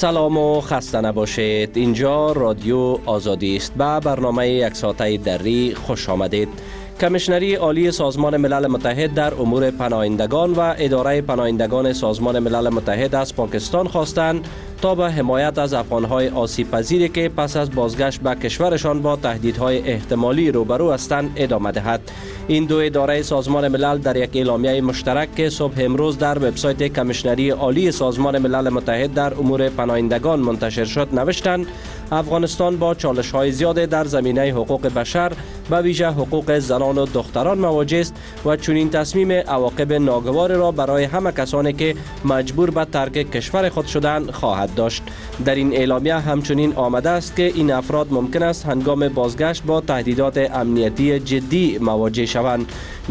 سلام و خسته نباشید. اینجا رادیو آزادی است. به برنامه یک ساعته دری خوش آمدید. کمیشنری عالی سازمان ملل متحد در امور پناهندگان و اداره پناهندگان سازمان ملل متحد از پاکستان خواستند تا به حمایت از افغانهای آسیب پذیری که پس از بازگشت به کشورشان با تهدیدهای احتمالی روبرو هستند ادامه دهد. این دو اداره سازمان ملل در یک اعلامیه مشترک که صبح امروز در وبسایت کمیشنری عالی سازمان ملل متحد در امور پناهندگان منتشر شد نوشتند افغانستان با چالش‌های زیاد در زمینه حقوق بشر به ویژه حقوق زنان و دختران مواجه است و چنین تصمیم عواقب ناگوار را برای همه کسانی که مجبور به ترک کشور خود شدند خواهد داشت. در این اعلامیه همچنین آمده است که این افراد ممکن است هنگام بازگشت با تهدیدات امنیتی جدی مواجه شوند.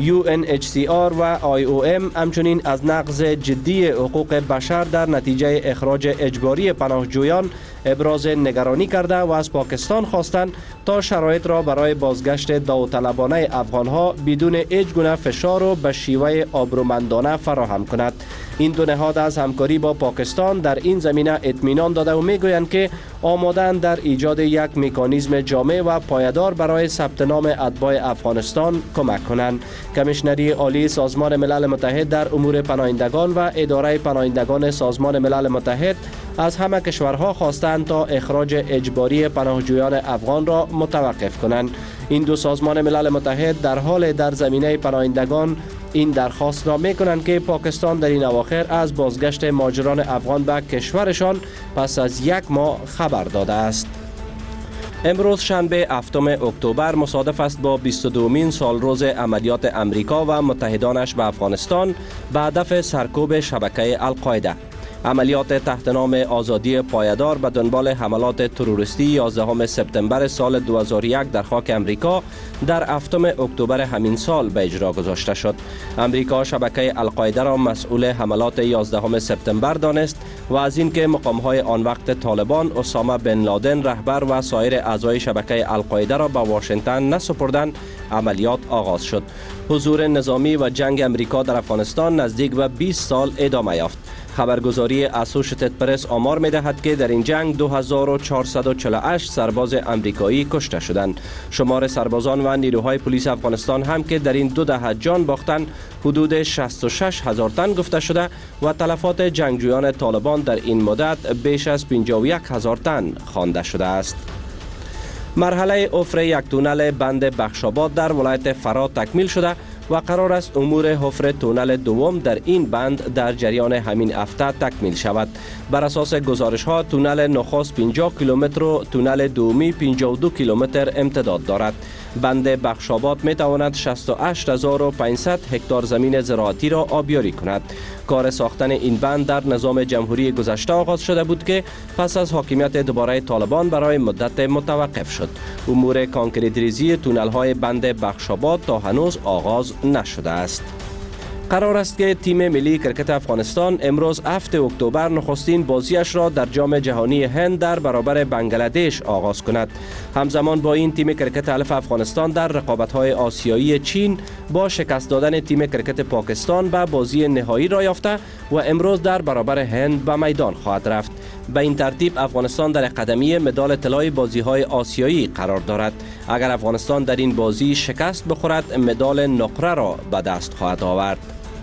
UNHCR و IOM همچنین از نقض جدی حقوق بشر در نتیجه اخراج اجباری پناهجویان ابراز نگرانی کرده و از پاکستان خواستند تا شرایط را برای بازگشت داوطلبانه افغانها بدون هیچ گونه فشار و به شیوه آبرومندانه فراهم کند. این دو نهاد از همکاری با پاکستان در این زمینه اطمینان داده و میگویند که آماده‌اند در ایجاد یک مکانیزم جامع و پایدار برای ثبت نام اتباع افغانستان کمک کنند. کمیشنری عالی سازمان ملل متحد در امور پناهندگان و اداره پناهندگان سازمان ملل متحد از همه کشورها خواستند تا اخراج اجباری پناهجویان افغان را متوقف کنند. این دو سازمان ملل متحد در حال در زمینه پناهندگان این درخواست را می‌کنند که پاکستان در این اواخر از بازگشت مهاجران افغان به کشورشان پس از یک ماه خبر داده است. امروز شنبه 7 اکتبر مصادف است با 22مین سالروز عملیات امریکا و متحدانش به افغانستان به هدف سرکوب شبکه القاعده. عملیات تحت نام آزادی پایدار به دنبال حملات تروریستی 11 سپتامبر سال 2001 در خاک امریکا در 7 اکتبر همین سال به اجرا گذاشته شد. امریکا شبکه القاعده را مسئول حملات 11 سپتامبر دانست و از اینکه مقام‌های آن وقت طالبان اسامه بن لادن رهبر و سایر اعضای شبکه القاعده را به واشنگتن نسپردند، عملیات آغاز شد. حضور نظامی و جنگ امریکا در افغانستان نزدیک به 20 سال ادامه یافت. خبرگزاری اسوشیتد پرس آمار می‌دهد که در این جنگ 2448 سرباز امریکایی کشته شدند. شمار سربازان و نیروهای پلیس افغانستان هم که در این 2 دهه جان باختند حدود 66,000 تن گفته شده و تلفات جنگجویان طالبان در این مدت بیش از 51,000 تن خوانده شده است. مرحله حفر یک تونل بند بخشاباد در ولایت فرا تکمیل شده و قرار است امور حفر تونل دوم در این بند در جریان همین هفته تکمیل شود. بر اساس گزارش ها تونل نخست 50 کیلومتر و تونل دومی 52 کیلومتر امتداد دارد. بند بخشاباد می تواند 68,500 هکتار زمین زراعتی را آبیاری کند. کار ساختن این بند در نظام جمهوری گذشته آغاز شده بود که پس از حاکمیت دوباره طالبان برای مدت متوقف شد. امور کانکریت ریزی تونل های بند بخشاباد تا هنوز آغاز نشده است. قرار است که تیم ملی کرکت افغانستان امروز 7 اکتبر نخستین بازیش را در جام جهانی هند در برابر بنگلادش آغاز کند. همزمان با این تیم کرکت الف افغانستان در رقابت‌های آسیایی چین با شکست دادن تیم کرکت پاکستان به بازی نهایی را یافته و امروز در برابر هند به میدان خواهد رفت. به این ترتیب افغانستان در قدمی مدال طلای بازی‌های آسیایی قرار دارد. اگر افغانستان در این بازی شکست بخورد مدال نقره را به دست خواهد آورد.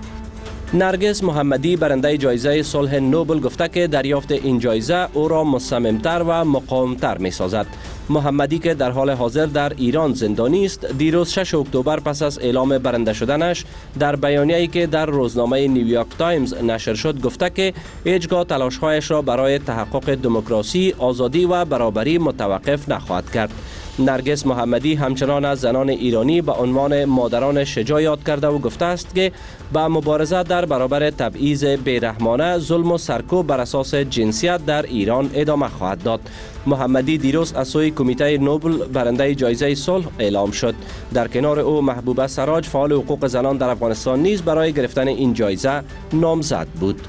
نرگس محمدی برنده جایزه صلح نوبل گفته که دریافت این جایزه او را مصممتر و مقاومتر می سازد. محمدی که در حال حاضر در ایران زندانی است، دیروز 6 اکتبر پس از اعلام برنده شدنش در بیانیه‌ای که در روزنامه نیویورک تایمز نشر شد گفته که هیچگاه تلاش‌هایش را برای تحقق دموکراسی، آزادی و برابری متوقف نخواهد کرد. نرگس محمدی همچنان از زنان ایرانی به عنوان مادران شجاع یاد کرده و گفته است که با مبارزه در برابر تبعیض بیرحمانه، ظلم و سرکوب بر اساس جنسیت در ایران ادامه خواهد داد. محمدی دیروز از سوی کمیته نوبل برنده جایزه صلح اعلام شد. در کنار او محبوبه سراج فعال حقوق زنان در افغانستان نیز برای گرفتن این جایزه نامزد بود.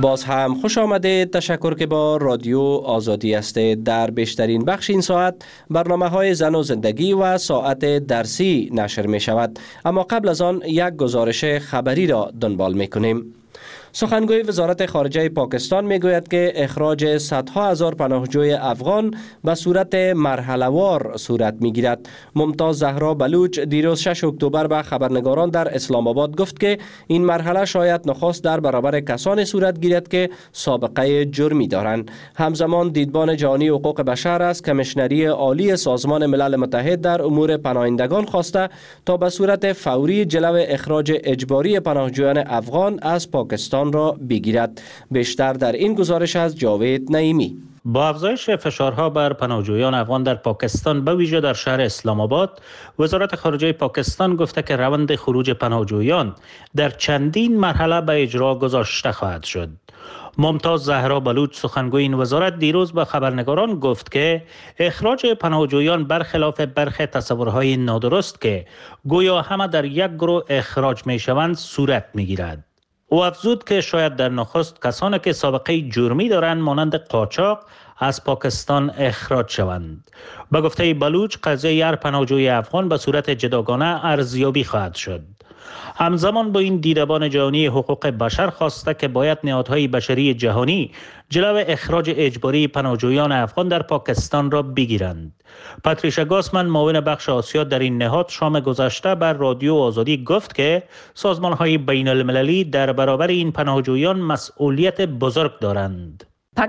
باز هم خوش آمدید. تشکر که با رادیو آزادی هستید. در بیشترین بخش این ساعت برنامه های زن و زندگی و ساعت درسی نشر می شود، اما قبل از آن یک گزارش خبری را دنبال می کنیم. سخنگوی وزارت خارجه پاکستان می گوید که اخراج صدها هزار پناهجوی افغان به صورت مرحله‌وار صورت می گیرد. ممتاز زهرا بلوچ دیروز 6 اکتبر به خبرنگاران در اسلام آباد گفت که این مرحله شاید نخست در برابر کسانی صورت گیرد که سابقه جرمی دارند. همزمان دیدبان جهانی حقوق بشر از کمیشنری عالی سازمان ملل متحد در امور پناهندگان خواسته تا به صورت فوری جلو اخراج اجباری پناهجویان افغان از پاکستان را بگیرد. بیشتر در این گزارش از جاوید نعیمی. با افزایش فشارها بر پناهجویان افغان در پاکستان به ویژه در شهر اسلام آباد، وزارت خارجه پاکستان گفته که روند خروج پناهجویان در چندین مرحله به اجرا گذاشته خواهد شد. ممتاز زهرا بلوچ سخنگوی این وزارت دیروز به خبرنگاران گفت که اخراج پناهجویان برخلاف برخی تصورهای نادرست که گویا همه در یک گروه اخراج می شوند صورت می گیرد. او افزود که شاید در نخست کسانی که سابقه جرمی دارند مانند قاچاق از پاکستان اخراج شوند. به گفته بلوچ قضیه هر پناهجوی افغان به صورت جداگانه ارزیابی خواهد شد. همزمان با این دیدبان جهانی حقوق بشر خواسته که باید نهادهای بشری جهانی جلو اخراج اجباری پناهجویان افغان در پاکستان را بگیرند. پاتریشا گاسمن معاون بخش آسیا در این نهاد شام گذشته بر رادیو آزادی گفت که سازمان‌های بین المللی در برابر این پناهجویان مسئولیت بزرگ دارند.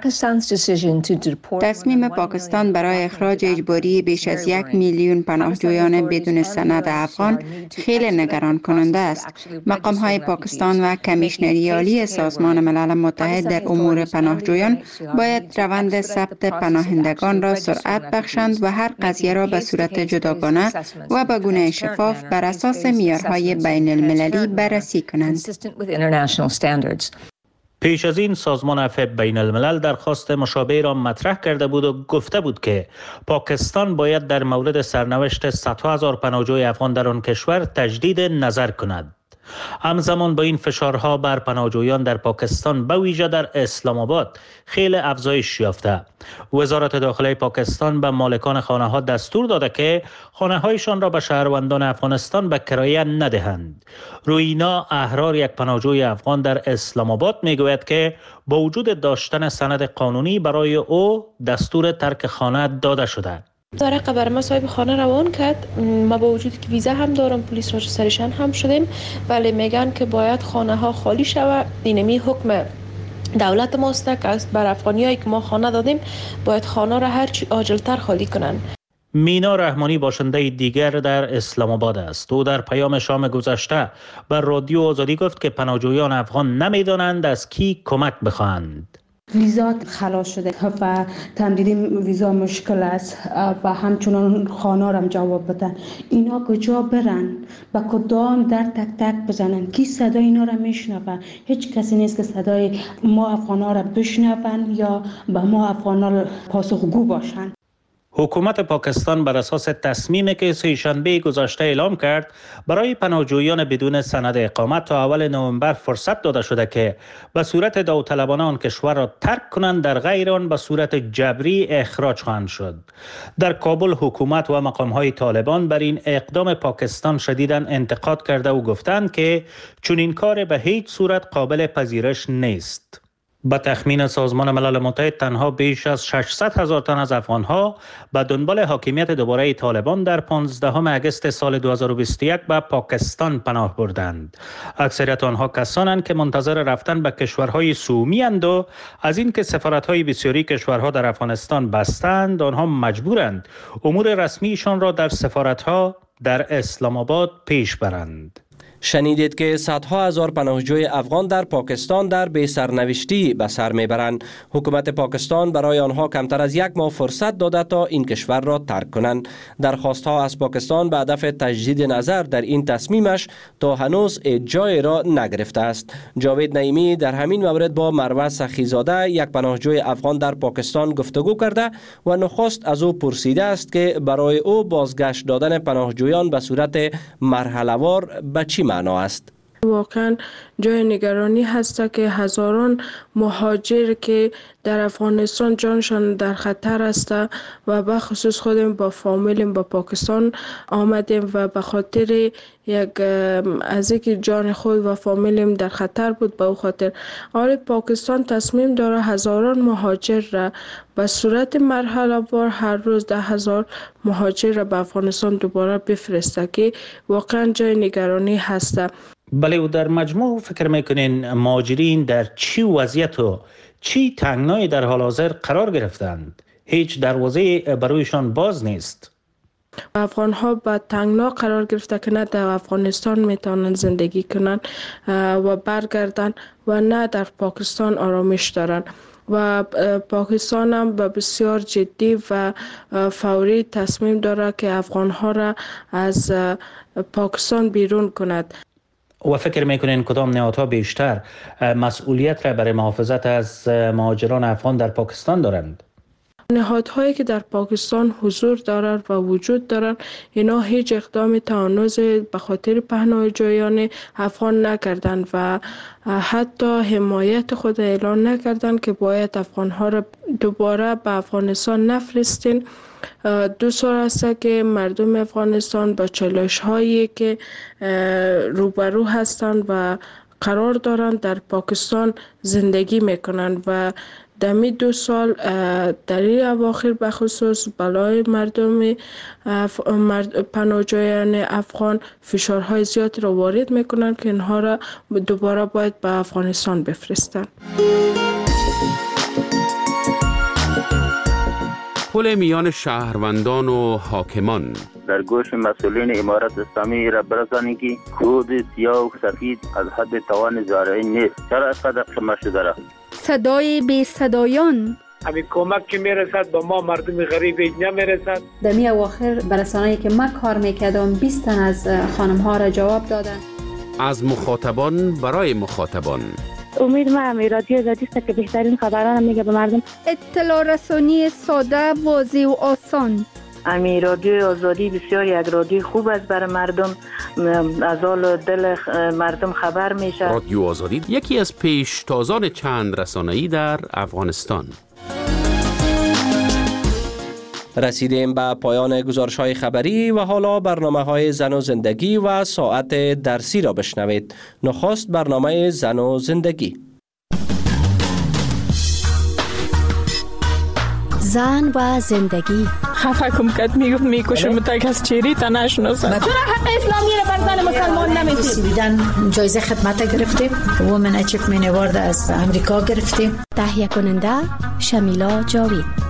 تصمیم پاکستان برای اخراج اجباری بیش از 1 میلیون پناهجویان بدون سند افغان خیلی نگران کننده است. مقام‌های پاکستان و کمیشنری عالی سازمان ملل متحد در امور پناهجویان باید روند ثبت پناهندگان را سرعت بخشند و هر قضیه را به صورت جداگانه و به گونه شفاف بر اساس معیارهای بین المللی بررسی کنند. پیش از این سازمان عفو بین الملل درخواست مشابه را مطرح کرده بود و گفته بود که پاکستان باید در مورد سرنوشت صدها هزار پناهجوی افغان در آن کشور تجدید نظر کند. همزمان با این فشارها بر پناهجویان در پاکستان به ویژه در اسلام آباد خیلی افزایش یافته. وزارت داخله پاکستان به مالکان خانه ها دستور داده که خانه هایشان را به شهروندان افغانستان به کرایه ندهند. روینا احرار، یک پناهجوی افغان در اسلام آباد میگوید که با وجود داشتن سند قانونی برای او دستور ترک خانه داده شده. دارق بر ما صاحب خانه روان کرد. ما با وجود که ویزا هم دارم، پلیس را سرشان هم شدیم، ولی میگن که باید خانه ها خالی شود. اینمی حکم دولت ماست که بر افغانیایی که ما خانه دادیم باید خانه را هر چی عاجلتر خالی کنن. مینا رحمانی باشنده دیگر در اسلام آباد است. او در پیام شام گذشته بر رادیو آزادی گفت که پناهجویان افغان نمیدانند از کی کمک بخواهند. ویزا خلاص شده و تمدید ویزا مشکل است و همچنان خانه را جواب بدن. اینا کجا برن؟ با کدام در تک تک بزنن؟ کی صدای اینا را میشنوه؟ هیچ کسی نیست که صدای ما افغانا را بشنون یا به ما افغانا پاسخگو باشن. حکومت پاکستان بر اساس تصمیمی که سه‌شنبه گذشته اعلام کرد برای پناهجویان بدون سند اقامت تا اول نوامبر فرصت داده شده که به صورت داوطلبانه آن کشور را ترک کنند، در غیر آن به صورت جبری اخراج خواهند شد. در کابل حکومت و مقام‌های طالبان بر این اقدام پاکستان شدیداً انتقاد کرده و گفتند که چنین کار به هیچ صورت قابل پذیرش نیست. به تخمین سازمان ملل متحد تنها بیش از 600,000 تن از افغانها به دنبال حاکمیت دوباره طالبان در 15 اگست سال 2021 به پاکستان پناه بردند. اکثریت آنها کسانند که منتظر رفتن به کشورهای سومی اند و از اینکه سفارت‌های بسیاری کشورها در افغانستان بستند، آنها مجبورند امور رسمیشان را در سفارت‌ها در اسلام آباد پیش برند. شنیدید که صدها هزار پناهجوی افغان در پاکستان در بی سرنوشتی به سر میبرند. حکومت پاکستان برای آنها کمتر از 1 ماه فرصت داده تا این کشور را ترک کنند. درخواستها از پاکستان به هدف تجدید نظر در این تصمیمش تا هنوز جای را نگرفته است. جاوید نعیمی در همین مورد با مروه سخیزاده، یک پناهجوی افغان در پاکستان، گفتگو کرده و نخست از او پرسیده است که برای او بازگشت دادن پناهجویان به صورت مرحله‌وار به چی معنا است. واقعا جای نگرانی هست که هزاران مهاجر که در افغانستان جانشان در خطر است و به خصوص خودم با فامیلم با پاکستان آمدیم و به خاطر یک از اینکه جان خود و فامیلم در خطر بود به او خاطر پاکستان تصمیم داره هزاران مهاجر را به صورت مرحله وار هر روز 10,000 مهاجر را به افغانستان دوباره بفرسته که واقعا جای نگرانی هست. بله، و در مجموع فکر میکنین مهاجرین در چی وضعیت و چی تنگنایی در حال حاضر قرار گرفتند؟ هیچ دروازه برایشان باز نیست. افغان ها به تنگنا قرار گرفته که نه در افغانستان میتونن زندگی کنن و برگردن و نه در پاکستان آرامش دارن و پاکستان هم به بسیار جدی و فوری تصمیم داره که افغان ها را از پاکستان بیرون کند. و فکر میکنین کدام نهادها بیشتر مسئولیت را برای محافظت از مهاجران افغان در پاکستان دارند؟ نهادهایی که در پاکستان حضور دارند و وجود دارند اینا هیچ اقدام تا هنوز به خاطر پناهجویان افغان نکردند و حتی حمایت خود اعلان نکردند که باید افغانها را دوباره به افغانستان نفرستین. 2 سال است که مردم افغانستان با چالش هایی که روبرو هستند و قرار دارند در پاکستان زندگی میکنند و دمی 2 سال در این اواخر بخصوص بالای مردم پناهجویان افغان فشارهای زیادی را وارد میکنند که اینها را دوباره باید به افغانستان بفرستند. پل میان شهروندان و حاکمان در گوش مسئولین امارت اسلامی را برسانید که کود سیاه و سفید از حد توان زارعی نیست. چرا اینقدر خمه شده را؟ صدای بی صدایان همین کمک که میرسد به ما مردم غریب نمیرسد. دمی اواخر برسانه‌ای که من کار میکردم 20 تن از خانم ها را جواب دادن. از مخاطبان برای مخاطبان. امید ما رادیو آزادی است که بهترین خبران میگه به مردم. اطلاع رسانی ساده، واضح و آسان. رادیو آزادی بسیار یک رادیو خوب است برای مردم، از حال دل مردم خبر میشه. رادیو آزادی یکی از پیشتازان چند رسانه‌ای در افغانستان. رسیدیم به پایان گزارش‌های خبری و حالا برنامه‌های زن و زندگی و ساعت درسی را بشنوید. نخست برنامه زن و زندگی. زن و زندگی. خفه کم کد میگفت میکشم تک از چیری تا نشناسم. چرا حق اسلامی رو بر زن مسلمان نمیدید؟ بیدن جایزه خدمت گرفتیم. وومن اچیومنت اوارد از امریکا گرفتیم. تهیه کننده شمیلا جاوید.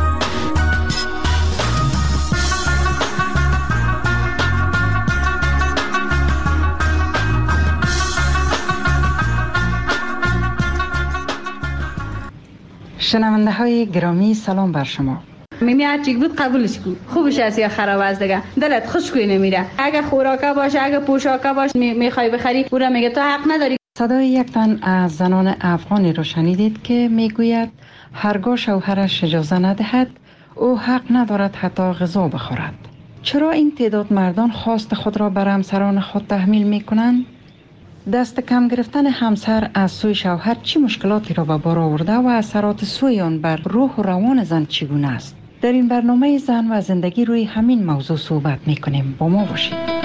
شنونده های گرامی سلام بر شما. میمی هرچی بود قبولش کن، خوبش است یا خراب است دیگه، دلت خوشگوی نمیره. اگه خوراکه باشه اگه پوشاکه باشه میخوای بخری پورا میگه تو حق نداری. صدای یک تن از زنان افغانی رو شنیدید که میگوید هرگاه شوهرش اجازه ندهد او حق ندارد حتی غذا بخورد. چرا این تعداد مردان خواست خود را بر همسران خود تحمیل میکنند؟ دست کم گرفتن همسر از سوی شوهر چه مشکلاتی را به بار آورده و اثرات سوی آن بر روح و روان زن چگونه است؟ در این برنامه زن و زندگی روی همین موضوع صحبت میکنیم. با ما باشید.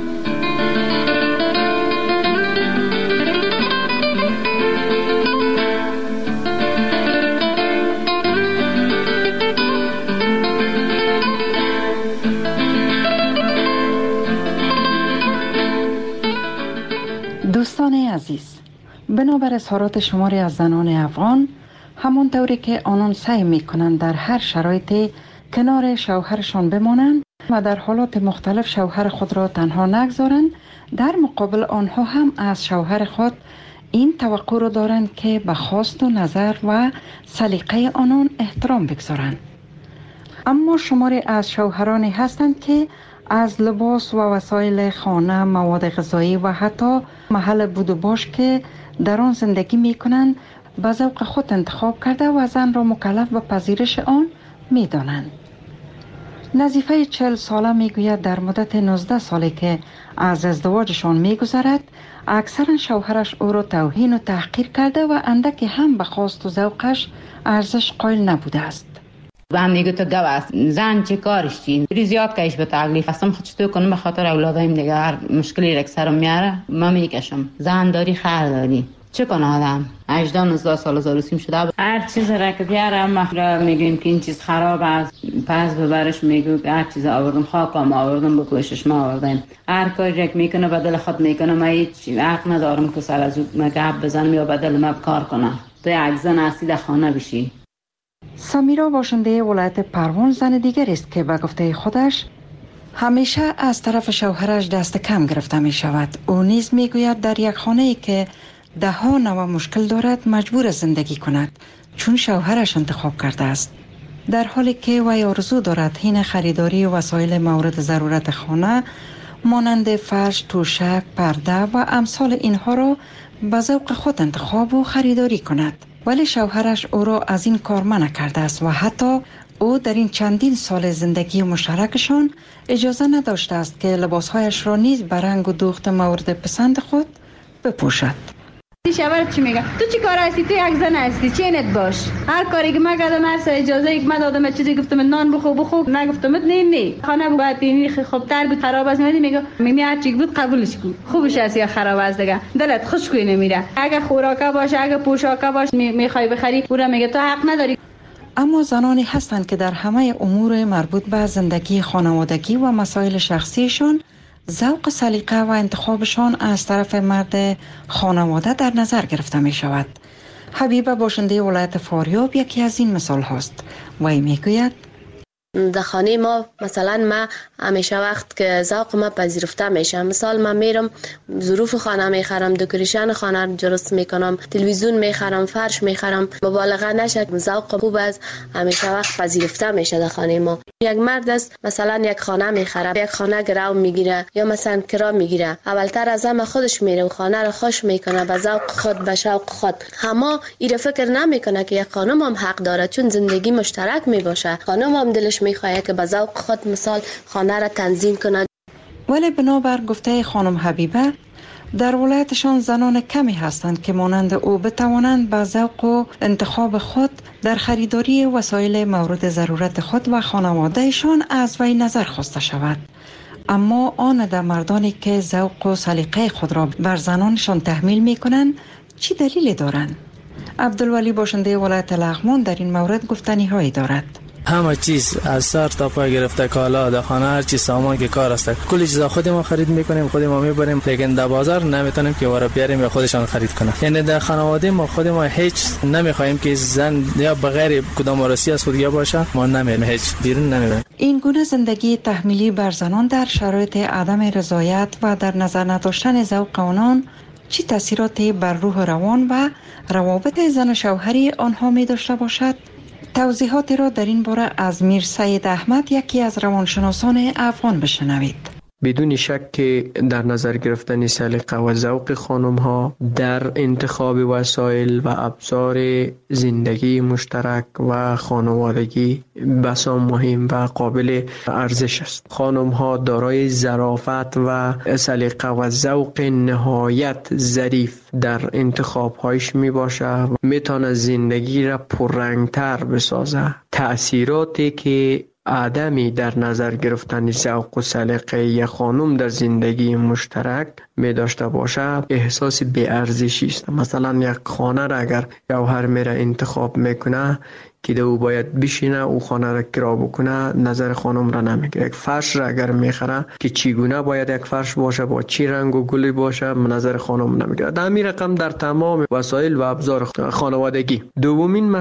دوستان عزیز، بنابر اظهارات شماری از زنان افغان، همون طوری که آنان سعی میکنند در هر شرایطی کنار شوهرشان بمانند و در حالات مختلف شوهر خود را تنها نگذارند، در مقابل آنها هم از شوهر خود این توقع را دارند که به خواست و نظر و سلیقه آنان احترام بگذارند. اما شماری از شوهرانی هستند که از لباس و وسایل خانه، مواد غذایی و حتی محل بود و باش که در آن زندگی می کنند به ذوق خود انتخاب کرده و زن را مکلف به پذیرش آن می دانند. نظیفه 40 ساله میگوید در مدت 19 سالی که از ازدواجشان میگذرد اکثرا شوهرش او را توهین و تحقیر کرده و اندکی هم به خواست و ذوقش ارزش قائل نبوده است. و هم میگه تو گو است زن چه کارش چی زیاد کش به تکلیف هستم خود چطور کنم به خاطر اولادایم دیگه هر مشکلی رک سرم میاره ما میکشم زن داری خر داری چه کنه آدم 18-19 سال زاروسیم شده هر چیز را که بیارم ما میگیم که این چیز خراب است پس ببرش میگو هر چیز آوردم خاکم آوردم بکوشش ما آوردم هر کاری رک میکنه بدل خود میکنه ما هیچ حق ندارم که سر از او گپ بزنم یا بدل ما کار کنم تو یک زن هستی در خانه بشی. سمیرا باشنده ولایت پروان زن دیگر است که به گفته خودش همیشه از طرف شوهرش دست کم گرفته می شود. او نیز می گوید در یک خانه ای که ده ها نوع مشکل دارد مجبور زندگی کند چون شوهرش انتخاب کرده است. در حالی که وی آرزو دارد حین خریداری وسایل مورد ضرورت خانه مانند فرش، توشک، پرده و امثال اینها را به ذوق خود انتخاب و خریداری کند. ولی شوهرش او را از این کار منع کرده است و حتی او در این چندین سال زندگی مشترکشان اجازه نداشته است که لباسهایش را نیز به رنگ و دوخت مورد پسند خود بپوشد. شوهر چی میگه؟ تو چی کار هستی؟ تو یک زن هستی، چینت باش. هر کاری که من کردم هر سر اجازه یک من دادم چیزی گفتم نان بخو نگفتم نه خانه باید اینی خوبتر بود خراب است میگه میمی هر چی بود قبولش کن خوبش است یا خراب است دیگه دلت خوش کوی نمیره اگه خوراکه باشه اگه پوشاکه باشه میخوای بخری او را میگه تو حق نداری. اما زنانی هستند که در همه امور مربوط به زندگی خانوادگی و مسائل شخصیشان ذوق سلیقه و انتخابشان از طرف مرد خانواده در نظر گرفته می شود. حبیبه باشنده ولایت فاریاب یکی از این مثال هاست. وی می گوید در خانه ما مثلا ما همیشه وقت که ذوق ما پذیرفته میشه مثال من میرم ظروف خانه میخرم دکوریشن خانه درست میکنم تلویزیون میخرم فرش میخرم مبالغه نشه ذوق خوب است همیشه وقت پذیرفته میشه در خانه ما. یک مرد است مثلا یک خانه میخره یک خانه گرو میگیره یا مثلا کرا میگیره اولتر از همه خودش میره و خانه رو خوش میکنه به ذوق خود به شوق خود اما این فکر نمیکنه که یک خانم هم حق داره چون زندگی مشترک میباشه خانم هم دلش میخواد که به ذوق خود مثال خانه را تنظیم کنه. ولی بنابر گفته خانم حبیبه در ولایتشان زنان کمی هستند که مانند او بتوانند به ذوق و انتخاب خود در خریداری وسایل مورد ضرورت خود و خانوادهشان از وی نظر خواسته شود. اما آن در مردانی که ذوق و سلیقه خود را بر زنانشان تحمیل می کنند چی دلیلی دارند؟ عبدالولی باشنده ولایت لغمان در این مورد گفتنی هایی دارد. همه چیز از سر تا پای گرفته کالا در خانه هر چیز سامان که کار است کلی چیزا خود ما خرید میکنیم خود ما میبریم لیکن در بازار نمیتونیم که وارا بیاریم یا خودشان خرید کنه. یعنی در خانواده ما خود ما هیچ نمیخوایم که زن یا بغیر کدام وارسی از خودیا باشه ما نمیریم هیچ بیرون نمیریم. این گونه زندگی تحمیلی بر زنان در شرایط عدم رضایت و در نظر نداشتن ذوق آنان چه تاثیراتی بر روح روان و روابط زن و شوهری آنها می داشته باشد؟ توضیحاتی را در این باره از میر سید احمد یکی از روانشناسان افغان بشنوید. بدون شک که در نظر گرفتن سلیقه و ذوق خانم ها در انتخاب وسایل و ابزار زندگی مشترک و خانوادگی بسا مهم و قابل ارزش است. خانم ها دارای ظرافت و سلیقه و ذوق نهایت ظریف در انتخاب هایش می باشه و می تونه زندگی را پررنگتر بسازه. تأثیراتی که عدمی در نظر گرفتن ذوق و سلیقه یک خانم در زندگی مشترک می داشته باشه احساس بی ارزشی است. مثلا یک خانه را اگر شوهر میره انتخاب میکنه که او باید بشینه او خانه را کرا بکنه نظر خانم را نمیگیره. یک فرش را اگر میخره که چگونه باید یک فرش باشه با چی رنگ و گلی باشه نظر خانم نمیگیره. در همین رقم در تمام وسایل و ابزار خانوادگی. دومین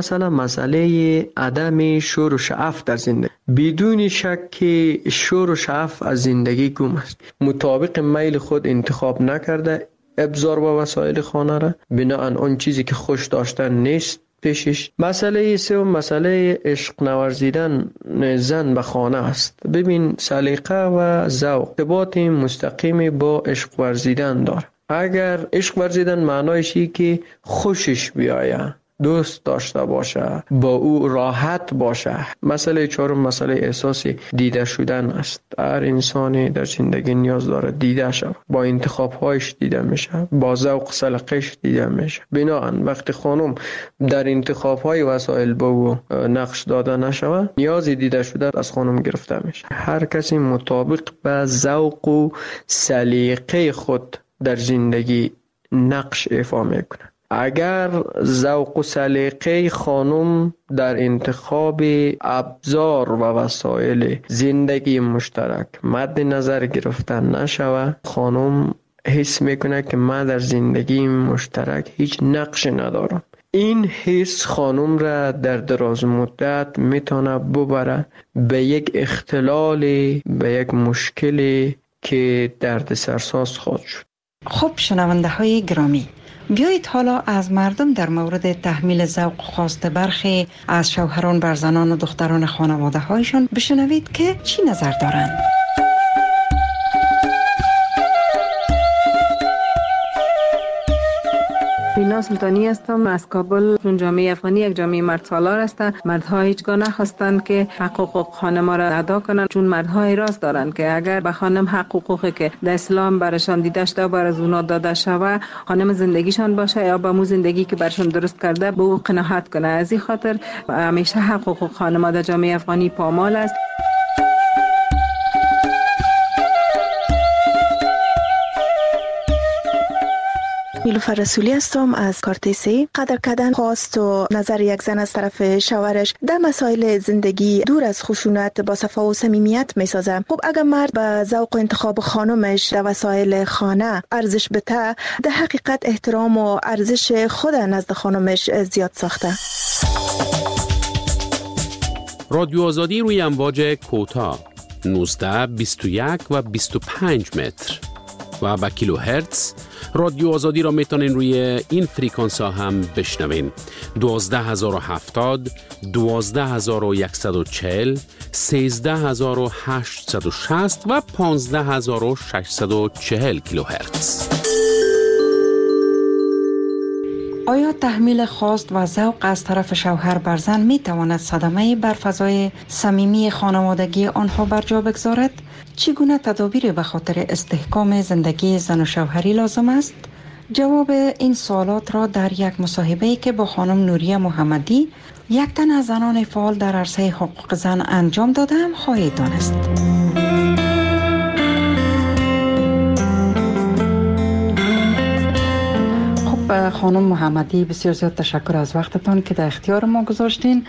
مسئله عدم شور و شعف در زندگی. بدون شک که شور و شعف از زندگی گم است. مطابق میل خود انتخاب نکرده ابزار و وسایل خانه را بناهن آن چیزی که خوش داشتن نیست پیشش. مسئله سوم مسئله عشق نورزیدن زن به خانه است. ببین سلیقه و ذوق ارتباط مستقیم با عشق ورزیدن داره. اگر عشق ورزیدن معنایش اینه که خوشش بیایه دوست داشته باشه، با او راحت باشه. مسئله چهارم مسئله احساس دیده شدن است. هر انسانی در زندگی نیاز داره دیده شود، با انتخاب‌هایش دیده میشه، با ذوق سلیقه‌اش دیده میشه. بنابراین وقتی خانم در انتخاب‌های وسایل با او نقش داده نشود، نیاز دیده شده از خانم گرفته میشه. هر کسی مطابق به ذوق و سلیقه خود در زندگی نقش ایفا میکنه. اگر ذوق و سلیقه خانم در انتخاب ابزار و وسایل زندگی مشترک مد نظر گرفته نشود، خانم حس میکنه که من در زندگی مشترک هیچ نقش ندارم. این حس خانم را در دراز مدت میتونه ببره به یک اختلال، به یک مشکلی که دردسرساز خواهد شد. خب شنونده های گرامی، بیایید حالا از مردم در مورد تحمیل ذوق خواست برخی از شوهران بر زنان و دختران خانواده هایشان بشنوید که چی نظر دارند. بینا سلطانی هستم از کابل. چون جامعه افغانی یک جامعه مرد سالار است، مردها هیچگاه نخواستند که حقوق خانم را ادا کنند، چون مردها اعتراض دارند که اگر به خانم حقوقی که در اسلام برشان دیده شده و از اونا داده شود، خانم زندگیشان باشه یا با مو زندگی که برشان درست کرده به او قناعت کنه. از این خاطر همیشه حقوق خانم در جامعه افغانی پامال است. نیلوفر رسولی هستم از کارتیسی. قدر کردن خواست و نظر یک زن از طرف شوهرش در مسائل زندگی دور از خشونت با صفا و صمیمیت میسازه. خب اگر مرد به ذوق و انتخاب خانمش در وسایل خانه ارزش بده، در حقیقت احترام و ارزش خود نزد خانمش زیاد ساخته. رادیو آزادی روی امواج کوتاه 19 21 و 25 متر و با کیلو هرتز. رادیو آزادی را میتونین روی این فریکانس ها هم بشنوین. 12070 12140 13860 و 15640 کیلوهرتز. آیا تحمیل خواست و ذوق از طرف شوهر بر زن می تواند صدمه بر فضای صمیمی خانوادگی آنها بر جا بگذارد؟ چگونه تدابیر به خاطر استحکام زندگی زن و شوهری لازم است؟ جواب این سوالات را در یک مصاحبه‌ای که با خانم نوریه محمدی، یک تن از زنان فعال در عرصه حقوق زن انجام دادم خواهید دانست. خب خانم محمدی، بسیار زیاد تشکر از وقتتان که در اختیار ما گذاشتین.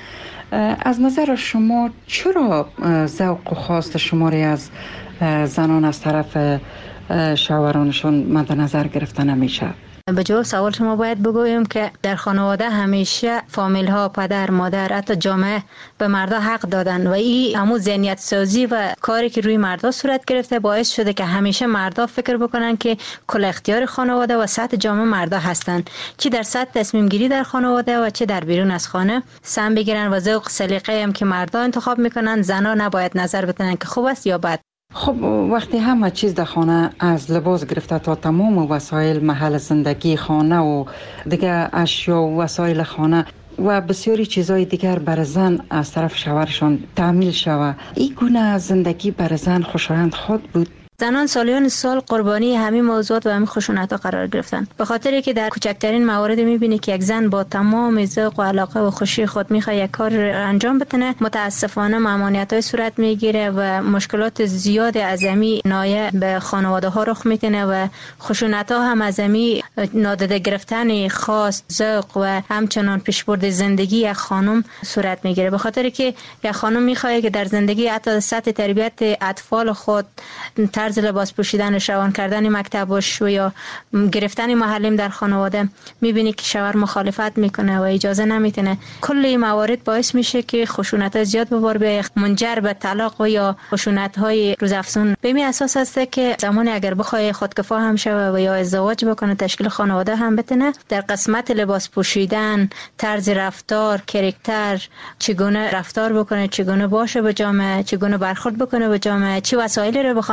از نظر شما چرا ذوق و خواست شما را از زنان از طرف شوهرانشون مد نظر گرفته نمیشه؟ به جواب سوال شما باید بگویم که در خانواده همیشه فامیل ها، پدر، مادر، حتی جامعه به مردا حق دادن و این همون ذهنیت سازی و کاری که روی مردا صورت گرفته باعث شده که همیشه مردا فکر بکنن که کل اختیار خانواده و سطح جامعه مردا هستن، چه در سطح تصمیم گیری در خانواده و چه در بیرون از خانه سهم بگیرن و ذوق سلیقه هم که مردا انتخاب میکنن زنا نباید نظر بدن که خوب است یا بد. خب وقتی همه چیز در خانه از لباس گرفته تا تمام وسایل محل زندگی خانه و دیگه اشیا و وسایل خانه و بسیاری چیزهای دیگر بر زن از طرف شوهرشان تحمیل شود، این گونه زندگی بر زن خوشایند خود بود؟ زنان سالیان سال قربانی همین موضوعات و همین خشونت‌ها قرار گرفتن، به خاطری که در کوچکترین موارد می‌بینی که یک زن با تمام ذوق و علاقه و خوشی خود می‌خواد یک کار انجام بده، متاسفانه ممانعت‌های صورت می‌گیره و مشکلات زیاد عظیمی نایب به خانواده‌ها رخ می‌کنه و خشونت‌ها هم عظیمی نادیده گرفتن خواست، ذوق و همچنان پیشبرد زندگی یک خانم صورت می‌گیره، به خاطری که یک خانم می‌خواد که در زندگی حتی سطح تربیت اطفال خود، طرز لباس پوشیدن، روان کردن مکتبش و یا گرفتن محلیم در خانواده، میبینی که شوهر مخالفت میکنه و اجازه نمیتونه. کل این موارد باعث میشه که خشونت زیاد به بار بیاد، منجر به طلاق و یا خشونت های روزافزون. به این اساس هست که زمانی اگر بخواد خودکفا هم شوه و یا ازدواج بکنه، تشکیل خانواده هم بتونه، در قسمت لباس پوشیدن، طرز رفتار، کاراکتر، چگونه رفتار بکنه، چگونه باشه با جامعه، چگونه برخورد بکنه با جامعه، چه وسایلی رو به خانه خود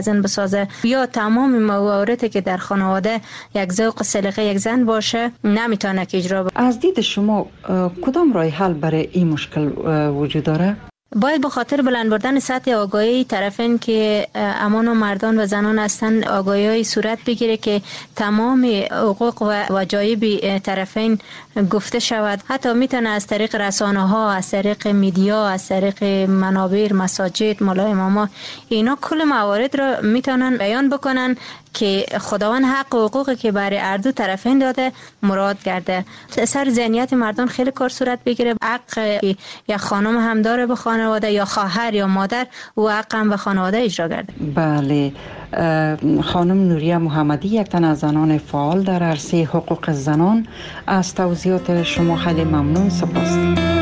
وزن بسازه یا تمام مواردی که در خانواده یک ذوق سلیقه یک زن باشه نمیتونه که اجرا بکنه. از دید شما کدام راه حل برای این مشکل وجود داره؟ باید به خاطر بلند بردن سطح آگاهی طرفین که امان و مردان و زنان هستند آگاهی صورت بگیره که تمام حقوق و وجایب طرفین گفته شود. حتی میتونه از طریق رسانه ها، از طریق میدیا، از طریق منابر، مساجد، مولای اماما، اینا کل موارد را میتونن بیان بکنن که خداوند حق و حقوقی که برای هر دو طرفین داده مراد کرده. سر ذهنیت مردان خیلی کار صورت بگیره. حق یا خانم هم داره به خانواده، یا خواهر یا مادر، و حق هم به خانواده اجرا کرده. بله، خانم نوریه محمدی یک تن از زنان فعال در عرصه حقوق زنان، از توضیحات شما خیلی ممنون. سپاس.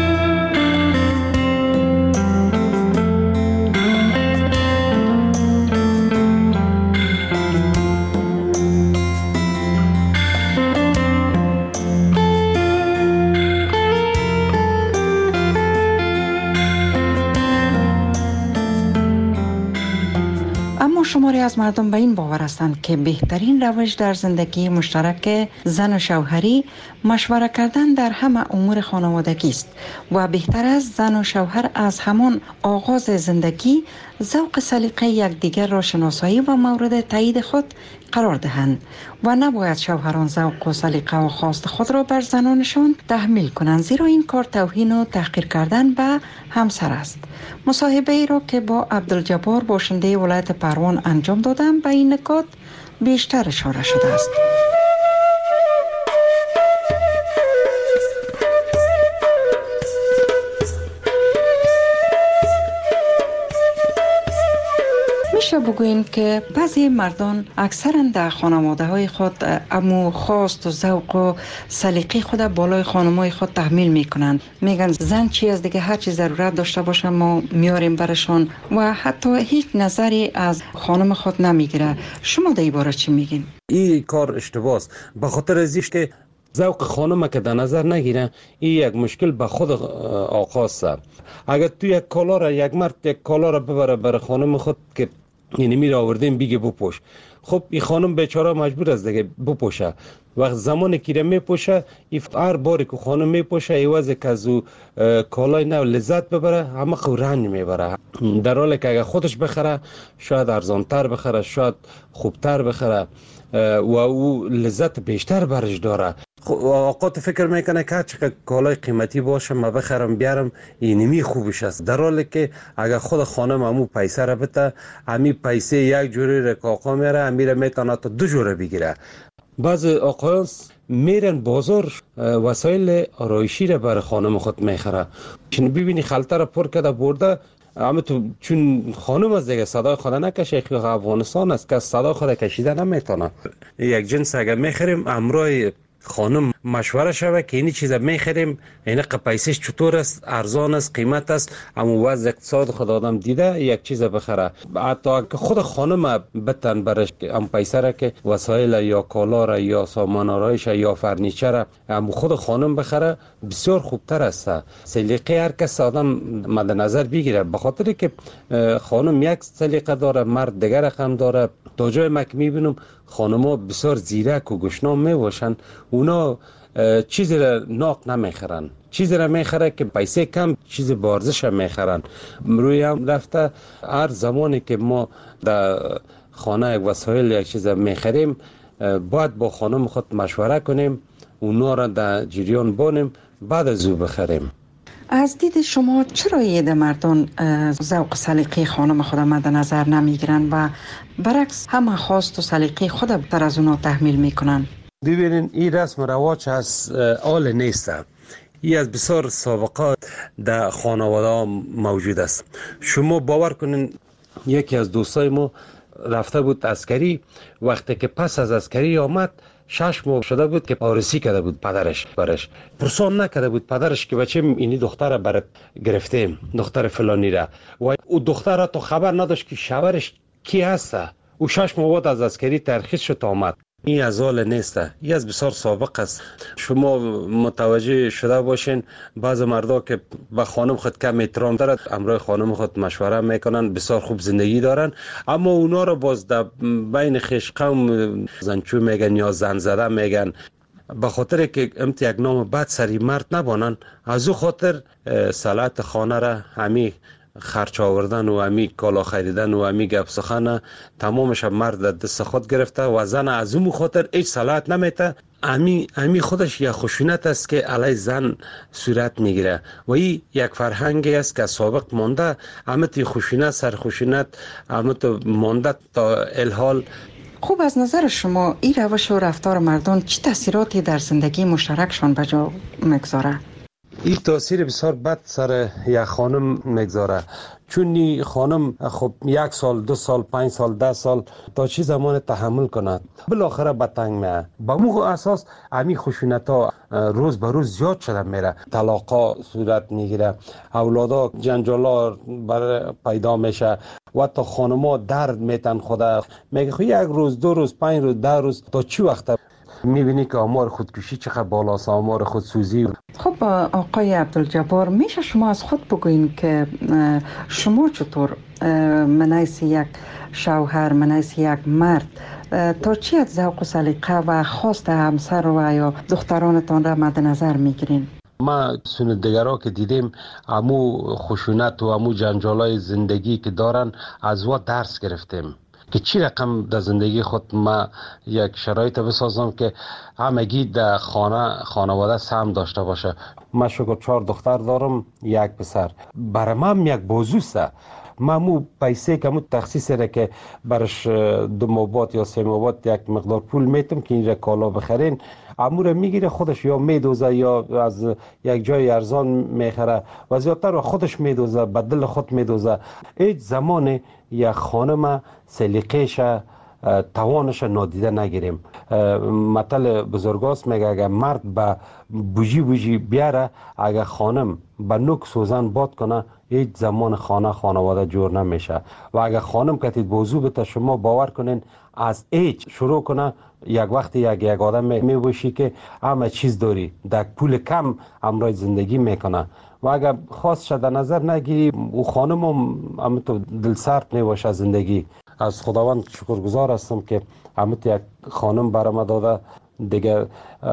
شماری از مردم به این باور هستند که بهترین روش در زندگی مشترک زن و شوهری مشوره کردن در همه امور خانوادگی است و بهتر است زن و شوهر از همان آغاز زندگی ذوق سلیقه یکدیگر را شناسایی و مورد تایید خود قرار دهند و نباید شوهران ذوق و سلیقه و خواست خود را بر زنانشان تحمیل کنند، زیرا این کار توهین و تحقیر کردن به همسر است. مصاحبه ای را که با عبدالجبار باشنده ولایت پروان انجام دادم به این نکات بیشتر اشاره شده است. میشه بگوییم که بعضی مردان اکثرا در خانواده های خود امو خواست و ذوق و سلیقه خود بالای خانمای خود تحمیل میکنند. میگن زن چی از دیگه هر چی ضرورت داشته باشه ما میاریم برشان و حتی هیچ نظری از خانم خود نمیگیره. شما در این باره چی میگین؟ این کار اشتباه است، به خاطر ازیش که ذوق خانم که در نظر نگیره این یک مشکل به خود آقا است. اگر تو یک کالا را یک مرد یک کالا را ببره برای خانم خود که یعنی میره آوردیم بگه بپوش، خب این خانم بیچاره مجبور است دیگه بپوشه. وقت زمانی که میپوشه هر باری که خانم میپوشه ایوازه که از او کالای نو لذت ببره همه رنج میبره، در حالی که اگر خودش بخره شاید ارزانتر بخره، شاید خوبتر بخره و او لذت بیشتر برش داره. اوقات فکر میکنه که چقدر کالای قیمتی باشه ما بخرم بیارم اینمی خوبش است، در حالی که اگر خود خانم همو پیسه را بده همی پیسه یک جوری رکاقا میره همیره میتونه تا 2 جوره بگیره. بعض آقایان میرن بازار وسایل آرایشی را برای خانم خود میخره، چون ببینی خلطه را پر کرده برده، اما تو چون خانم از دیگه صدای خود نکشه، افغانستان است که صدای خود کشیده نمیتونه. یک جنس اگر میخریم امرای خانم مشوره شوه که اینی چیزا میخریم این پیسش چطور است، ارزان است، قیمت است، اما وضع اقتصاد خود آدم دیده یک چیز بخره. حتی که خود خانم بتن برش ام پیسه را که وسایل یا کالا را یا سامان آرایش یا فرنیچر اما خود خانم بخره بسیار خوبتر است. سلیقه هر کس آدم مد نظر بگیره، به خاطر که خانم یک سلیقه داره، مرد دیگر رقم داره. تا جای مک میبینم خانم‌ها بسیار زیرک و گشنام میباشن، اونا چیزی را ناق نمیخرن، چیزی را میخره که پیسه کم چیز بارزش میخرن. روی هم رفته هر زمانی که ما در خانه یک وسایل یک چیز میخریم باید با خانم خود مشوره کنیم، اونا را در جریان بانیم بعد از او بخریم. از دید شما چرا یه مردان ذوق سلیقه خانم خود مد نظر نمیگیرن و برعکس همه خواست و سلیقه خود بیشتر از اونا تحمیل میکنن؟ ببینین این رسم و رواج از آل نیست، این از بسیار سابقات در خانواده ها موجود است. شما باور کنین یکی از دوستای ما رفته بود عسکری، وقتی که پس از عسکری آمد 6 ماه شده بود که آرسی کرده بود پدرش برش، پرسان نکرده بود پدرش که بچه اینی دختر برات گرفتیم، دختر فلانی را، و او دختر را تو خبر نداشت که شوهرش کی هست. او 6 ماه بعد از عسکری ترخیص شد آمد. این از حال نیست، این از بسیار سابق است. شما متوجه شده باشین بعض مردا که به خانم خود کم احترام دارد، امرای خانم خود مشوره میکنن، بسیار خوب زندگی دارن، اما اونا رو باز در بین خویش قوم زنچو میگن یا زن زده میگن. به خاطر که امت یک نام بد سری مرد نبانن، از او خاطر صلاحیت خانه را همی خرچ آوردن و همی کالا خریدن و همی گپ سخن تمامش مرد دست خود گرفته و زن از اون خاطر هیچ صلاحیت نمیته. امی خودش یک خشونت است که علی زن صورت میگیره و این یک فرهنگی است که سابق مانده. امت خشونت سر خشونت امت مانده تا الحال. خوب، از نظر شما این روش و رفتار مردان چه تاثیراتی در زندگی مشترکشان به جا میگذاره؟ این تاثیر بسیار بد سر یک خانم میگذاره، چون این خانم خب 1 سال 2 سال 5 سال 10 سال تا چی زمان تحمل کند، بالاخره به تنگ میاد. با مو اساس امی خشونت ها روز به روز زیاد شده میره، طلاقا صورت میگیره، اولادا جنجالا پیدا میشه و تا خانما درد میتن خدا میگه خب 1 روز 2 روز 5 روز 10 روز تا چی وقت میبینی که آمار خودکشی چقدر بالاست، آمار خودسوزی. خب آقای عبدالجبار، میشه شما از خود بگوین که شما چطور منیس یک شوهر، منیس یک مرد تا چی از ذوق و سلیقه و خواست همسر و یا دخترانتان را مد نظر میگیرین؟ ما سندگرها که دیدیم امو خشونت و امو جنجالای زندگی که دارن از وا درس گرفتیم که چی رقم در زندگی خود ما یک شرایط بسازم که همگی در خانواده سهم داشته باشه. من شکر 4 دختر دارم 1 پسر. برای من یک بازوست. من مو پیسه که مو تخصیص را که برش 2 مابات یا 3 مابات یک مقدار پول میتم که اینجا کالا بخرین، امور میگیره خودش یا میدوزه یا از یک جای ارزان میخره و زیادتر خودش میدوزه، به دل خود میدوزه. هیچ زمان یک خانم سلیقه‌ش توانش نادیده نگیریم. مثل بزرگاست میگه اگر مرد به بوجی بیاره، اگر خانم به نوک سوزن باد کنه، هیچ زمان خانواده جور نمیشه. و اگر خانم کتید بوزو بته، شما باور کنین از هیچ شروع کنه، یک وقتی یک آدم میبوشی که همه چیز داری، در پول کم امرای زندگی میکنه. و اگر خواست شده نظر نگیری، او خانم هم تو دل سرد میباشه زندگی. از خداوند شکرگزار هستم که همت یک خانم برام داده. دیگه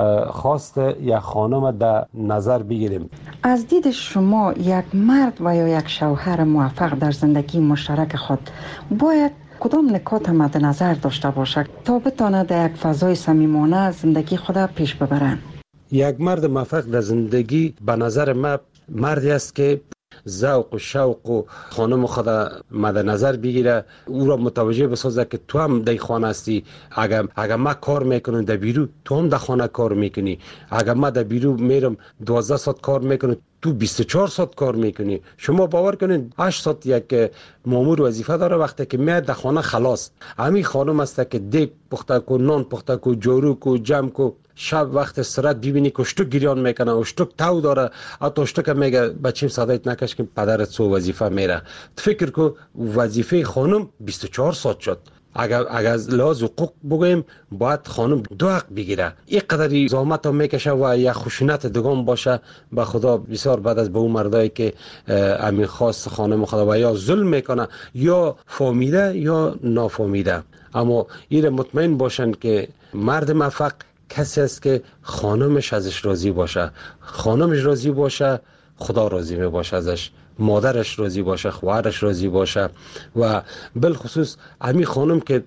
خواست یک خانم در نظر بگیریم. از دید شما یک مرد و یا یک شوهر موفق در زندگی مشترک خود باید کدام نکات مد نظر داشته باشد تا بتواند در یک فضای صمیمانه زندگی خود پیش ببرند؟ یک مرد موفق در زندگی به نظر من مردی است که ذوق و شوق و خانم خود مد نظر بگیره، او را متوجه بسازه که تو هم در خانه هستی. اگر ما کار میکنم در بیرو، تو هم در خانه کار میکنی. اگر ما در بیرو میرم 12 ساعت کار میکنم، تو 24 ساعت کار میکنی. شما باور کنید 8 ساعت یک مامور وظیفه داره، وقتی که میاد در خانه خلاص. همین خانم است که دیگ پخته کو، نان پخته کو، جارو کو، جمع کو. شب وقت استراحت ببینی که اشتک گریان میکنه، اشتک تو داره، حتی اشتک میگه بچیم صدایت نکش که پدرت سو وظیفه میره. فکر کو وظیفه خانم 24 ساعت شد. اگر از لحاظ حقوق بگویم باید خانم 2 حق بگیره. این قدری زحمت هم میکشه و یک خشونت دگان باشه. به خدا بسیار بعد از به اون مردایی که امین خواست خانم خدا و یا ظلم میکنه یا فهمیده یا نافهمیده. اما این مطمئن باشن که مرد موفق کسی است که خانمش ازش راضی باشه. خانمش راضی باشه، خدا راضی می باشه ازش. مادرش راضی باشه، خواهرش راضی باشه. و بالخصوص امی خانم که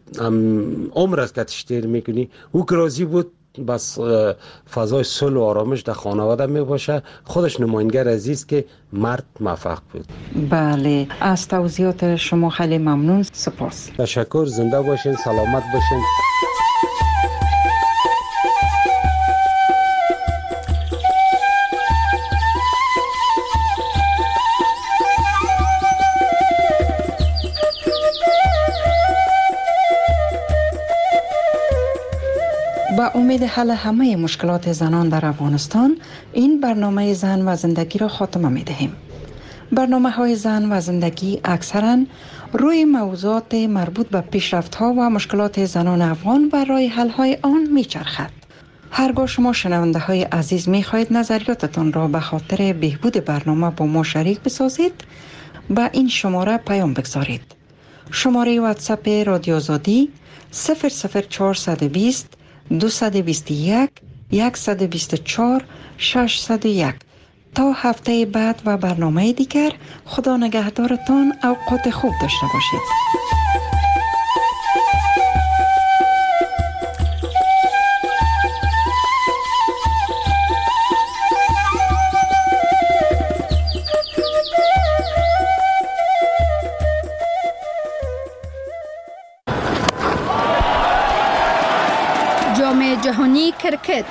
عمر است که تشتیر میکنی، او که راضی بود، بس فضای صلح و آرامش در خانواده می باشه. خودش نماینگر عزیز که مرد موفق بود. بله، از توضیحات شما خیلی ممنون. سپاس. تشکر. زنده باشین، سلامت باشین. با امید حل همه مشکلات زنان در افغانستان، این برنامه زن و زندگی را خاتمه می دهیم. برنامه‌های زن و زندگی اکثراً روی موضوعات مربوط به پیشرفت‌ها و مشکلات زنان افغان و راه حل‌های آن می‌چرخد. هرگاه شما شنونده های عزیز می‌خواهید نظریاتتان را به خاطر بهبود برنامه با ما شریک بسازید، به این شماره پیام بگذارید. شماره واتساپ رادیو آزادی 00420 221 124 601. تا هفته بعد و برنامه دیگر، خدا نگهدارتان. اوقات خوب داشته باشید. جام جهانی کرکت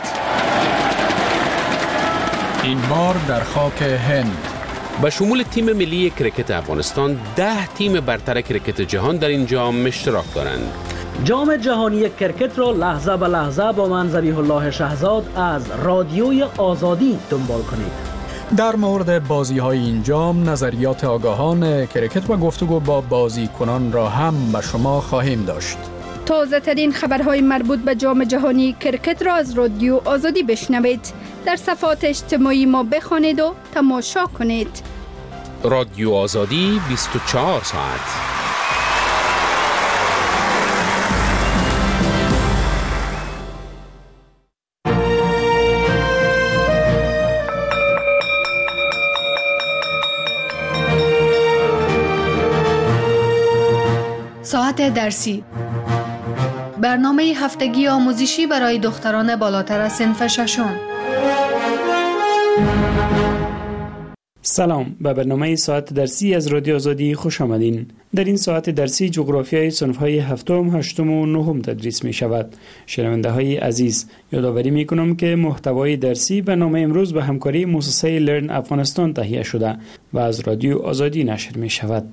این بار در خاک هند. به شمول تیم ملی کرکت افغانستان 10 تیم برتر کرکت جهان در این جام اشتراک دارند. جام جهانی کرکت را لحظه به لحظه با من ذبیح الله شهزاد از رادیوی آزادی دنبال کنید. در مورد بازی‌های این جام نظریات آگاهان کرکت و گفتگو با بازیکنان را هم به شما خواهیم داشت. تازه ترین خبرهای مربوط به جام جهانی کرکت را از رادیو آزادی بشنوید. در صفحات اجتماعی ما بخوانید و تماشا کنید. رادیو آزادی 24 ساعت. ساعت درسی، برنامه هفتگی آموزشی برای دختران بالاتر از صنف ششم. سلام، به برنامه ساعت درسی از رادیو آزادی خوش آمدین. در این ساعت درسی جغرافیای صنف‌های هفتم، هشتم و نهم تدریس می شود. شنونده های عزیز، یادآوری می کنم که محتوای درسی برنامه امروز به همکاری مؤسسه لرن افغانستان تهیه شده و از رادیو آزادی نشر می شود.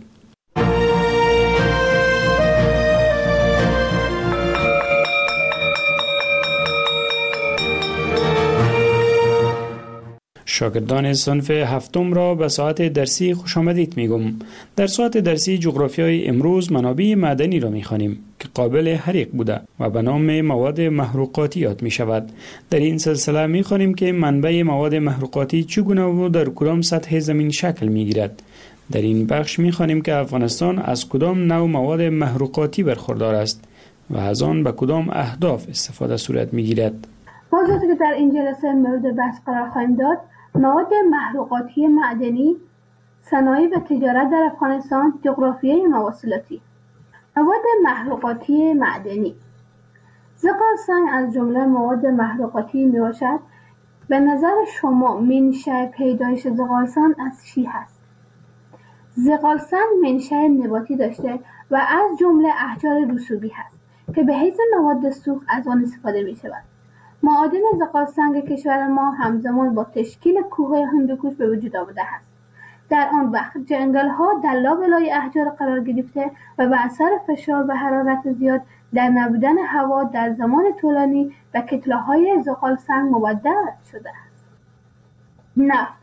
شاگردان صنف هفتم را به ساعت درسی خوش آمدید میگم. در ساعت درسی جغرافیای امروز منابع معدنی را میخوانیم که قابل حریق بوده و به نام مواد محروقاتی یاد می شود. در این سلسله میخوانیم که منبع مواد محروقاتی چگونه و در کدام سطح زمین شکل میگیرد. در این بخش میخوانیم که افغانستان از کدام نوع مواد محروقاتی برخوردار است و از آن به کدام اهداف استفاده صورت میگیرد. موضوعاتی که در این جلسه مورد بحث قرار خواهیم داد: مواد محروقاتی معدنی، صنایع و تجارت در افغانستان، جغرافیای مواصلاتی. مواد محروقاتی معدنی. زغال سنگ از جمله مواد محروقاتی می باشد. به نظر شما منشأ پیدایش زغال سنگ از چی هست؟ زغال سنگ منشأ نباتی داشته و از جمله احجار رسوبی هست که به حیث مواد سوخت از آن استفاده می شود. معادن زغال سنگ کشور ما همزمان با تشکیل کوه هندوکش به وجود آمده است. در آن وقت جنگل ها در لابلای احجار قرار گرفته و به اثر فشار و حرارت زیاد در نبودن هوا در زمان طولانی به کتله های زغال سنگ مبدل شده است. نفت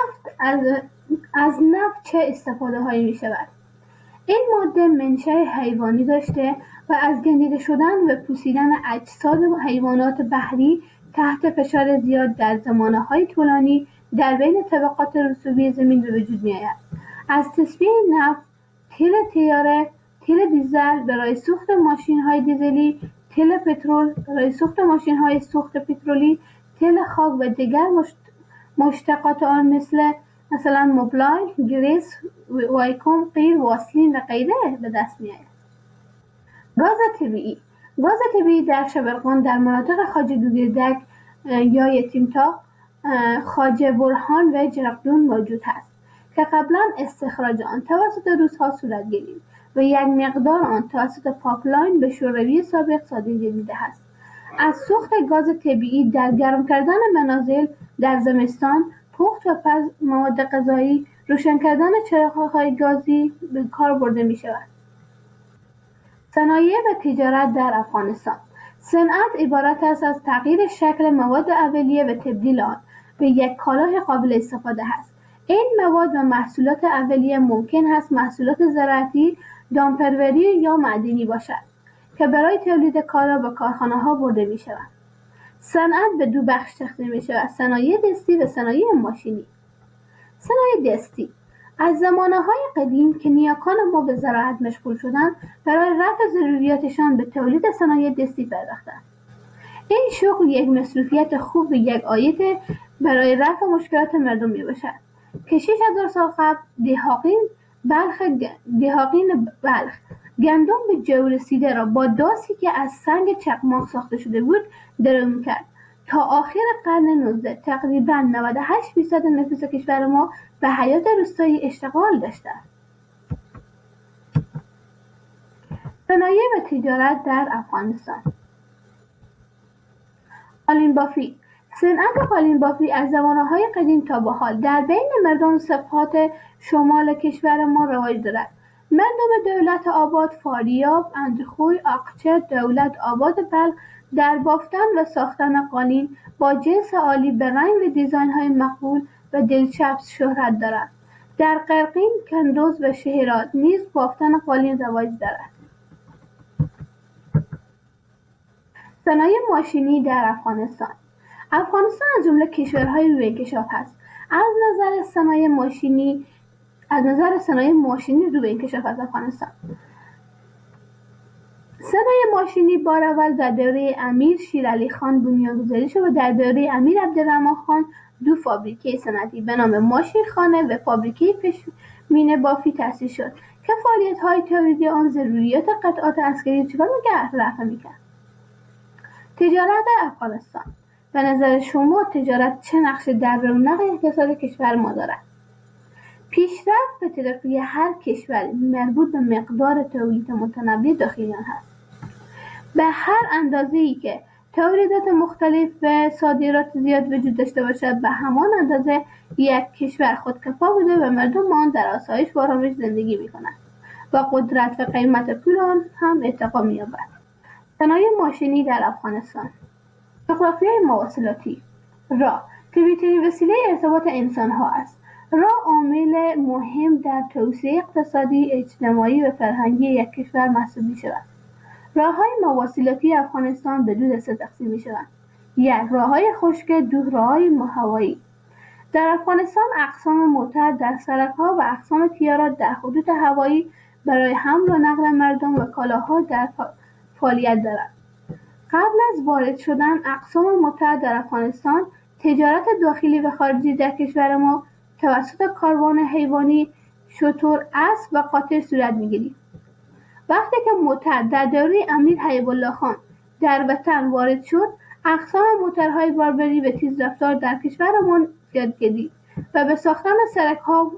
از نفت چه استفاده هایی می شود؟ این ماده منشأ حیوانی داشته و از گندیده شدن و پوسیدن اجساد حیوانات بحری تحت فشار زیاد در زمانه‌های طولانی در بین طبقات رسوبی زمین به وجود می‌آید. از تصفیه نفت، تیل تیاره، تیل دیزل برای سوخت ماشین‌های دیزلی، تیل پترول برای سوخت ماشین‌های سوخت پترولی، تیل خاک و دیگر مشتقات آن مثلا موبلای، گریس، وایکوم، قیر، واسلین و غیره به دست می‌آید. گاز طبیعی. گاز طبیعی در شبرغان در مناطق خواجه دودردک یا یتیمتاق، خواجه برهان و جرقدون موجود است که قبلا استخراج آن توسط روس‌ها صورت گرفت و یک مقدار آن توسط پاپلاین به شوروی سابق صادر گردیده است. از سوخت گاز طبیعی در گرم کردن منازل در زمستان، پخت و پز مواد غذایی، روشن کردن چراغ‌های گازی به کار برده می شود. صنایع و تجارت در افغانستان. صنعت عبارت است از تغییر شکل مواد اولیه و تبدیل آن به یک کالای قابل استفاده است. این مواد و محصولات اولیه ممکن است محصولات زراعتی، دامپروری یا معدنی باشد که برای تولید کالا به کارخانه‌ها برده می‌شوند. صنعت به دو بخش تقسیم می‌شود: صنایع دستی و صنایع ماشینی. صنایع دستی از زمانه‌های قدیم که نیاکان ما به زراعت مشغول شدند، برای رفع ضروریاتشان به تولید صنایع دستی پرداختند. این شغل یک مصروفیت خوب و یک عاید برای رفع مشکلات مردم میباشد که 6000 سال قبل دهاقین بلخ گندم به جو رسیده را با داسی که از سنگ چقماق ساخته شده بود درو میکرد. تا آخر قرن 19 تقریباً 98% نفوس کشور ما به حیات روستایی اشتغال داشتند. صنایع و تجارت در افغانستان. قالین بافی. صنعت قالین بافی از زمانه‌های قدیم تا به حال در بین مردم سبخات شمال کشور ما رواج دارد. مردم دولت آباد، فاریاب، اندخوی، آقچه، دولت آباد بلخ در بافتن و ساختن قالین با جنس عالی به رنگ و دیزاین‌های مقبول و دلچسب شهرت دارد. در قرقین، کندوز و شهرات نیز بافتن قالین رواج دارد. صنایع ماشینی در افغانستان. افغانستان از جمله کشورهای روی انکشاف است. از نظر صنایع ماشینی روی انکشاف از افغانستان. صنایع ماشینی بار اول در دوره امیر شیرعلی خان بنیانگذاری شد و در دوره امیر عبدالرحمن خان دو فابریکه صنعتی به نام ماشین خانه و فابریکه پشمینه بافی تأسیس شد که فعالیت‌های تولیدی آن ضروریات قطعات عسکری چگونه رفع می‌کرد. تجارت افغانستان. به نظر شما تجارت چه نقشی در رونق اقتصاد کشور ما دارد؟ پیشرفت و ترقی هر کشور مربوط به مقدار تولید متنوع داخلی آن است. به هر اندازه‌ای که تولیدات مختلف و صادرات زیاد وجود داشته باشد، به همان اندازه یک کشور خودکفا بوده و مردم آن در آسایش و آرامش زندگی می‌کنند و قدرت و قیمت پول آن هم ارتقا می‌یابد. صنایع ماشینی در افغانستان. جغرافیای مواصلاتی. راه طبیعی‌ترین وسیله ارتباط انسان‌ها است. راه عامل مهم در توسعه اقتصادی، اجتماعی و فرهنگی یک کشور محسوب می‌شود. راه‌های مواصلاتی افغانستان به دو دسته تقسیم می‌شوند: یک، راه‌های خشک، دو، راه‌های هوایی. در افغانستان اقسام موتر در سرک‌ها و اقسام تیارات در خطوط هوایی برای حمل و نقل مردم و کالاها در فعالیت دارد. قبل از وارد شدن اقسام موتر در افغانستان، تجارت داخلی و خارجی در کشور ما توسط کاروان حیوانی، شتر، اسب و قاطر صورت می‌گیرد. وقتی که موتر در دوره امیر حبیب الله خان در وطن وارد شد، اقسام موترهای باربری و تیزرفتار در کشورمان زیاد گردید و به ساختن سرک‌ها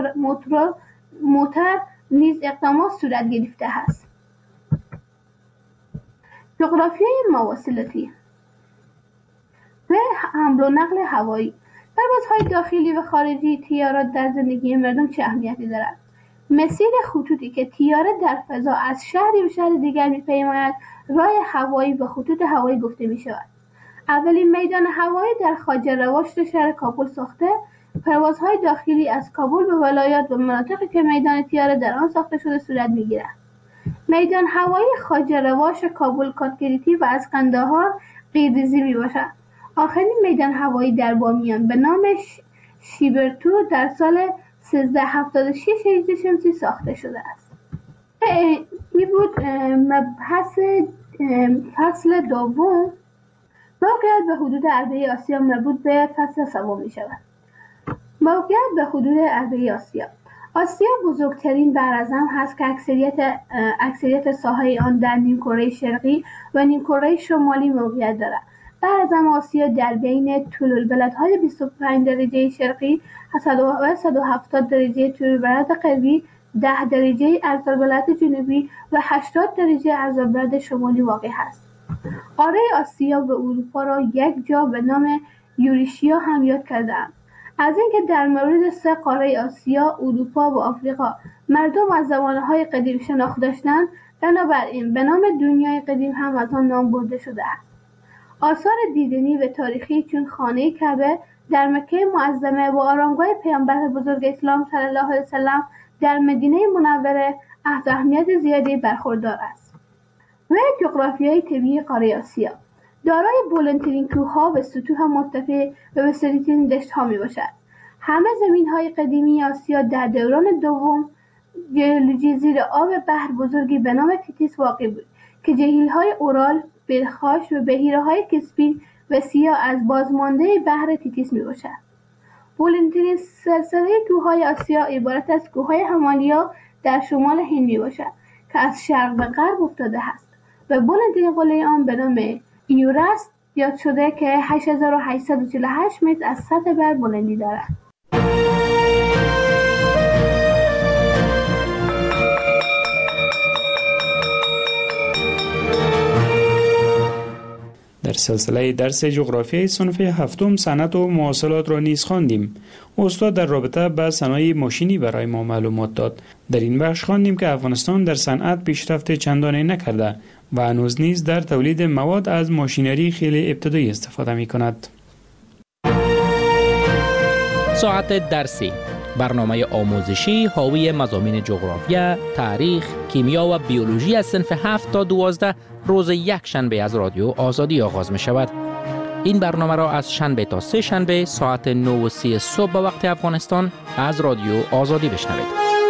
موتر نیز اقدامات صورت گرفته است. جغرافیای مواصلاتی و حمل و نقل هوایی. پروازهای داخلی و خارجی تیارات در زندگی مردم چه اهمیتی دارد؟ مسیر خطوطی که تیاره در فضا از شهری به شهر دیگر می‌پیماید راه هوایی و خطوط هوایی گفته می‌شود. اولین میدان هوایی در خواجه رواشت شهر کابل ساخته، پروازهای داخلی از کابل به ولایات و مناطقی که میدان تیاره در آن ساخته شده صورت می‌گیرد. میدان هوایی خواجه رواش کابل کاتگریتی و از قندهار قیرزی میباشد. آخرین میدان هوایی در بامیان به نام شیبرتو در سال 1376 هجری شمسی ساخته شده است. این بود مبحث فصل دوم. موقعیت و حدود عربه آسیا مربوط به فصل سوم می شود. موقعیت و حدود عربه آسیا. آسیا بزرگترین براعظم هست که اکثریت ساحه آن در نیمکره شرقی و نیمکره شمالی موقعیت دارد. براعظم آسیا در بین طول‌البلدهای 25 درجه شرقی و 170 درجه طول‌البلد غربی، 10 درجه عرض‌البلد جنوبی و 80 درجه عرض‌البلد شمالی واقع است. قاره آسیا و اروپا را یک جا به نام یوریشیا هم یاد کرده‌اند. از اینکه در مورد سه قاره آسیا، اروپا و آفریقا مردم از زمانه‌های قدیم شناخت داشتند، بنابراین به نام دنیای قدیم هم از آن نام برده شده است. آثار دیدنی و تاریخی چون خانه کعبه در مکه معظمه و آرامگاه پیامبر بزرگ اسلام صلی الله علیه وسلم در مدینه منوره از اهمیت زیادی برخوردار است. و جغرافیای طبیعی قاره آسیا دارای بلندترین کوه‌ها و سطوح مرتفع و وسیع‌ترین دشت‌ها میباشد. همه زمین‌های قدیمی آسیا در دوران دوم ژئولوژی زیر آب بحر بزرگی به نام تیتیس واقع بود که جهیل‌های اورال، بلخاش و بحیره‌های کسپین و سیاه از بازمانده بحر تیتیس میباشد. بلندترین سلسله کوه‌های آسیا عبارت از کوه‌های همالیا در شمال هند میباشد که از شرق به غرب افتاده است و بلندترین قله آن به نام ایورست یاد شده که 8848 متر از سطح بر بلندی دارد. در سلسله درس جغرافیای صنف هفتم صنعت و مواصلات را نیز خواندیم. استاد در رابطه با صنایع ماشینی برای ما معلومات داد. در این بخش خواندیم که افغانستان در صنعت پیشرفت چندانی نکرده و هنوز نیز در تولید مواد از ماشینری خیلی ابتدایی استفاده می کند. ساعت درسی، برنامه آموزشی حاوی مضامین جغرافیا، تاریخ، کیمیا و بیولوژی از صنف 7 تا 12 روز یک شنبه از رادیو آزادی آغاز می شود. این برنامه را از شنبه تا سه شنبه ساعت 9:30 صبح به وقت افغانستان از رادیو آزادی بشنوید.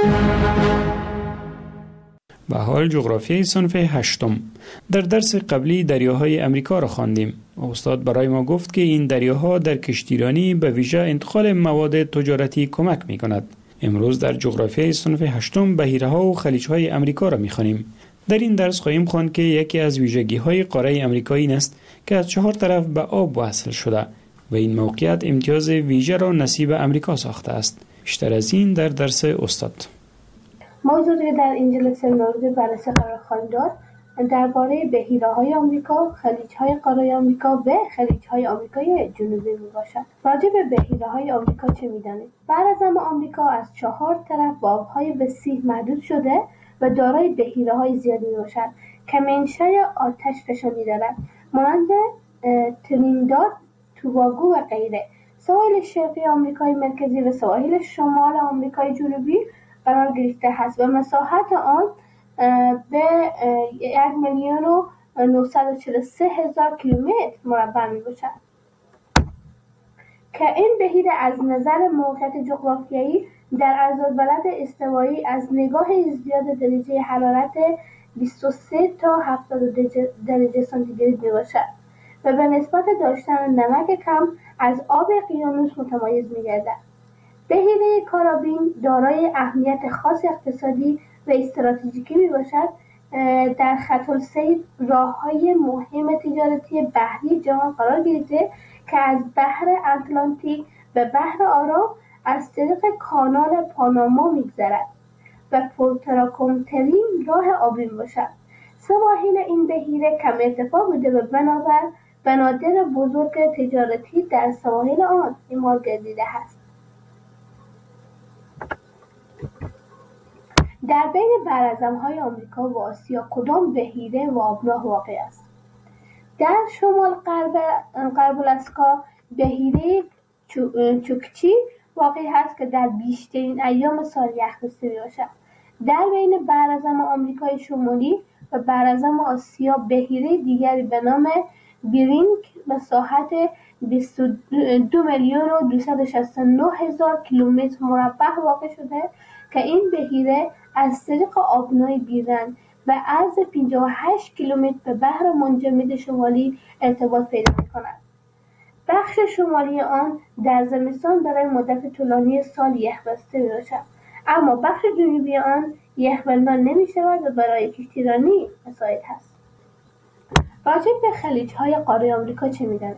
و حال جغرافیای صنف هشتم. در درس قبلی دریاهای امریکا را خواندیم. استاد برای ما گفت که این دریاها در کشتیرانی به ویژه انتقال مواد تجارتی کمک می کند. امروز در جغرافیای صنف هشتم بحیره‌ها و خلیج‌های امریکا را می‌خوانیم. در این درس خواهیم خواند که یکی از ویژگی‌های قاره امریکا این است که از 4 طرف به آب وصل شده و این موقعیت امتیاز ویژه را نصیب امریکا ساخته است. بیشتر از این در درس استاد. موضوعی در این جلسه مورد بررسی قرار خواهیم داد درباره بحیره‌های آمریکا، خلیج‌های قاره آمریکا و خلیج‌های آمریکای جنوبی میباشد. راجع به بحیره‌های آمریکا چه می‌دانید؟ براعظم آمریکا از 4 طرف با آب‌های وسیع محدود شده و دارای بحیره‌های زیادی میباشد که منشأ آتش فشانی دارد، مانند ترینیداد، توباگو و غیره. سواحل شرقی آمریکای مرکزی و سواحل شمال آمریکای جنوبی قرار گرفته است و مساحت آن به 1,943,000 کیلومتر مربع میباشد که این بحیره از نظر موقعیت جغرافیایی در عرض‌البلد استوایی از نگاه ازدیاد درجه حرارت 23 تا 70 درجه سانتیگراد میباشد و به نسبت داشتن نمک کم از آب اقیانوس متمایز میگردد. بحیره کارابین دارای اهمیت خاص اقتصادی و استراتژیکی میباشد. در خط السیر راههای مهم تجارتی بحری جهان قرار گرفته که از بحر اتلانتیک به بحر آرام از طریق کانال پاناما میگذرد و پرتراکنترین راه آبی میباشد. سواحل این بحیره کم ارتفاع بوده و بنابر بنادر بزرگ تجارتی در سواحل آن اعمال گردیده است. در بین براعظم‌های آمریکا و آسیا کدام بحیره و آبراه واقع است؟ در شمال غرب الاسکا بحیره چوکچی واقع است که در بیشترین ایام سال یخ‌بسته میباشد. در بین براعظم آمریکای شمالی و براعظم آسیا بحیره دیگری به نام بیرینگ مساحت 22,269,000 کیلومتر مربع واقع شده که این بحیره از طریق آبنای بیرن و عرض 58 کیلومتر به بحر منجمد شمالی ارتباط پیدا می‌کند. بخش شمالی آن در زمستان برای مدت طولانی سال یخ‌بسته میباشد، اما بخش جنوبی آن یخبندان نمی‌شود و برای کشتیرانی مساعد است. راجع به خلیج‌های قاره آمریکا چه می‌دانید؟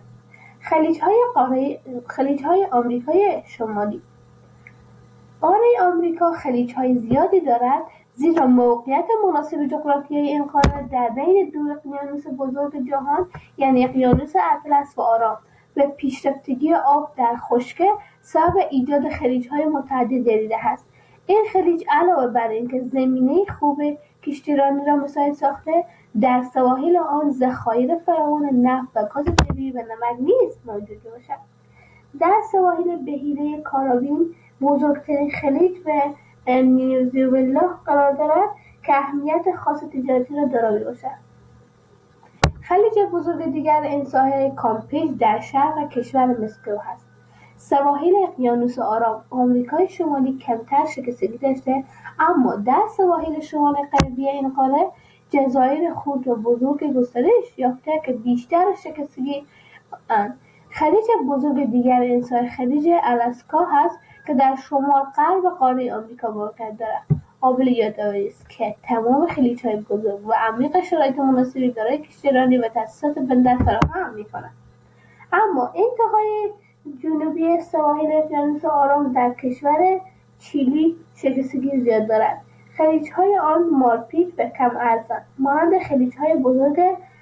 خلیج‌های آمریکای شمالی. قاره آمریکا خلیج‌های زیادی دارد زیرا موقعیت مناسب جغرافیایی این قاره در بین دو اقیانوس بزرگ جهان یعنی اقیانوس اطلس و آرام و پیشرفتگی آب در خشکی سبب ایجاد خلیج‌های متعدد گردیده است. این خلیج علاوه بر اینکه زمینه خوب کشتیرانی را مساعد ساخته، در سواحل آن ذخایر فراوان نفت و گاز طبیعی و نمک نیز موجود باشد. در سواحل بحیره کارابین بزرگترین خلیج به نیوزیلند قرار دارد که اهمیت خاص تجارتی را دارا می‌باشد. خلیج بزرگ دیگر این ساحل کامپیج در شرق کشور مسکو هست. سواحل اقیانوس آرام آمریکای شمالی کمتر شکستگی داشته، اما در سواحل شمال غربی این قاره جزایر خرد و بزرگ گسترش یافته که بیشتر شکستگی خلیج بزرگ دیگر این ساحل خلیج آلاسکا هست که در شمال غرب قاره آمریکا موقعیت دارد. قابل یادآوری است که تمام خلیج‌های بزرگ و عمیق شرایط مناسبی برای کشتیرانی و تاسیسات بندر فراهم می‌کنند. اما انتهای جنوبی سواحل اقیانوس آرام در کشور چیلی شکستگی زیاد دارد. خلیج‌های آن مارپیچ و کم ارزند، مانند خلیج‌های بزرگ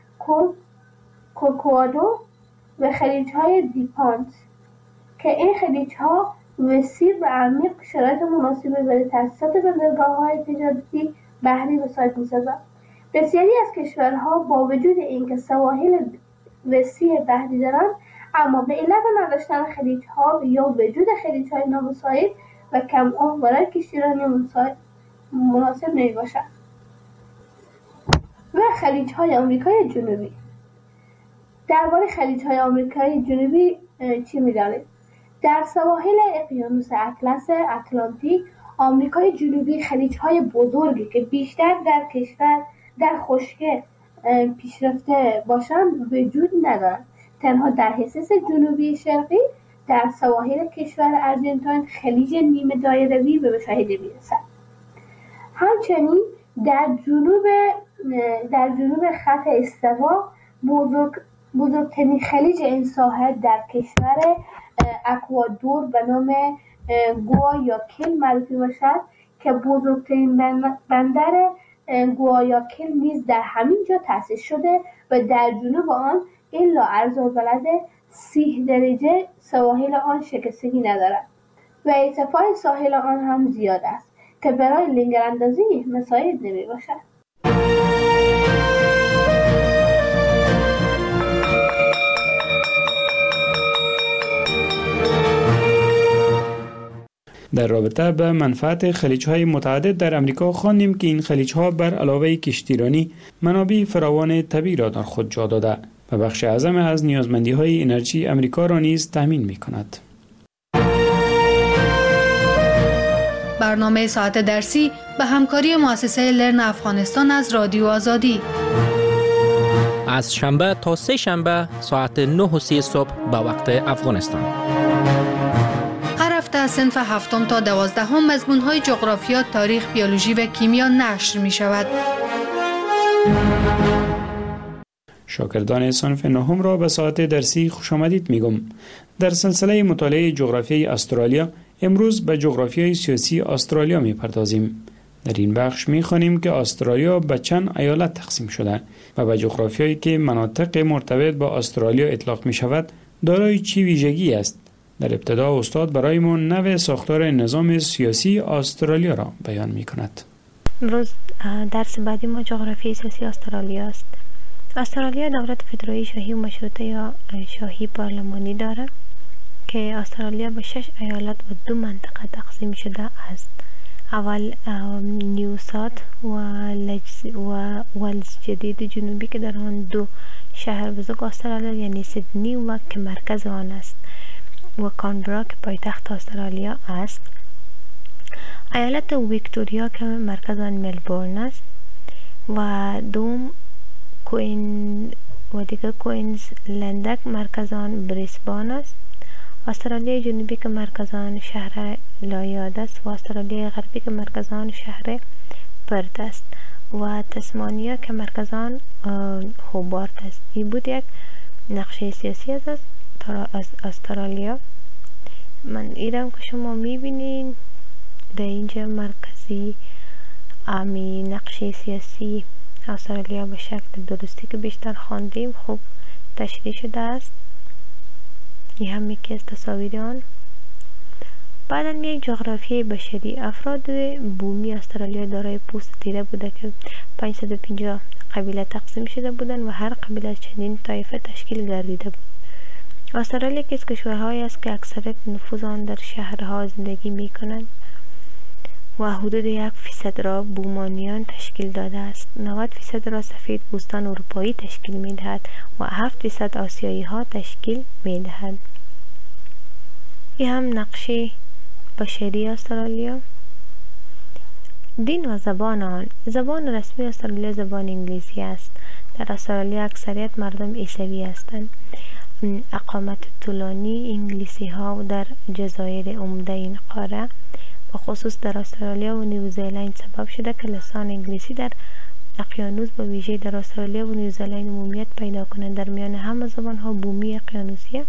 کورکوادو و خلیج‌های دیپانت که این خلیج‌ها وسیع و عمیق شرایط مناسبی برای تأسیسات بندرگاه‌های تجارتی بحری وسایل می‌سازند. بسیاری از کشورها با وجود اینکه سواحل وسیع بحری دارند، اما به علت نداشتن خلیج‌ها یا وجود خلیج‌های نامساعد و کم عمق برای کشتیرانی مناسب نمی‌باشند. و خلیج‌های آمریکای جنوبی. درباره خلیج‌های آمریکای جنوبی چی می‌دانید؟ در سواحل اقیانوس اطلس اتلانتیک آمریکای جنوبی خلیج‌های بزرگی که بیشتر در کشور در خشکی پیشرفته باشند وجود ندارند. تنها در حصص جنوبی شرقی در سواحل کشور ارژنتین خلیج نیمه دایروی به مشاهده می‌رسد. همچنین در جنوب خط استوا بزرگترین خلیج این ساحل در کشور اکوادور به نام گوایاکیل معرفی باشد که بزرگترین بندر گوایاکیل نیز در همین جا تأسیس شده و در جنوب آن الا عرض‌البلد 30 درجه سواحل آن شکستگی ندارد و ارتفاع ساحل آن هم زیاد است که برای لنگراندازی مساعد نمی باشد. در رابطه به منفعت خلیج‌های متعدد در امریکا خواندیم که این خلیج‌ها بر علاوه کشتیرانی منابع فراوان طبیعی را در خود جا داده و بخش اعظم از نیازمندی‌های انرژی امریکا را نیز تامین می‌کند. برنامه ساعت درسی به همکاری مؤسسه لرن افغانستان از رادیو آزادی از شنبه تا سه شنبه ساعت 9:30 صبح به وقت افغانستان. هر هفته صنف 7 تا 12 مضمون‌های جغرافیا، تاریخ، بیولوژی و کیمیا نشر می‌شود. شاگردان صنف 9 را به ساعت درسی خوش آمدید میگم. در سلسله مطالعه جغرافیای استرالیا امروز به جغرافیای سیاسی استرالیا میپردازیم. در این بخش میخوانیم که استرالیا به چند ایالت تقسیم شده و به جغرافیایی که مناطق مرتبط با استرالیا اطلاق می شود دارای چی ویژگی است. در ابتدا استاد برای ما نوع ساختار نظام سیاسی استرالیا را بیان می کند. امروز درس بعدی ما جغرافیای سیاسی استرالیا است. استرالیا دولت فدرایی شاهی و مشروطه یا شاهی پارلمانی دارد که استرالیا به 6 ایالت و 2 منطقه تقسیم شده است. اول نیو ساوت و ولز جدید جنوبی که در آن 2 شهر بزرگ استرالیا یعنی سیدنی و که مرکز آن است و کانبرا که پایتخت استرالیا است. ایالت ویکتوریا که مرکز آن ملبورن است و دوم کوینز لندک مرکز آن بریسبان است. استرالیا جنوبی که مرکز آن شهر لایاد است و استرالیا غربی که مرکز آن شهر پرت است و تسمانیا که مرکز آن هوبارت است. این بود یک نقشه سیاسی از استرالیا. من ایرم که شما میبینین در اینجا مرکزی امی نقشه سیاسی استرالیا به شکل درستی که بیشتر خواندیم خوب تشریح شده است. این هم یکی از تصاویر آن. بعدا یک جغرافیای بشری. افراد بومی استرالیا دارای پوست تیره بوده که 550 قبیله تقسیم شده بودند و هر قبیله از چندین طایفه تشکیل گردیده بود. استرالیا یکی از کشورهایی است که اکثریت نفوذ آن در شهرها زندگی می کنند و حدود 1% را بومانیان تشکیل داده است. 90% را سفید پوستان اروپایی تشکیل می دهد و 7% آسیایی ها تشکیل می دهد. این هم نقشه بشری استرالیا. دین و زبان آن. زبان رسمی استرالیا زبان انگلیسی است. در استرالیا اکثریت مردم عیسوی هستند. اقامت طولانی انگلیسی ها در جزایر عمده این قاره و خصوص در استرالیا و نیوزیلند سبب شده که لسان انگلیسی در اقیانوس به ویژه در استرالیا و نیوزیلند عمومیت پیدا کنند. در میان همه زبان ها بومی اقیانوسی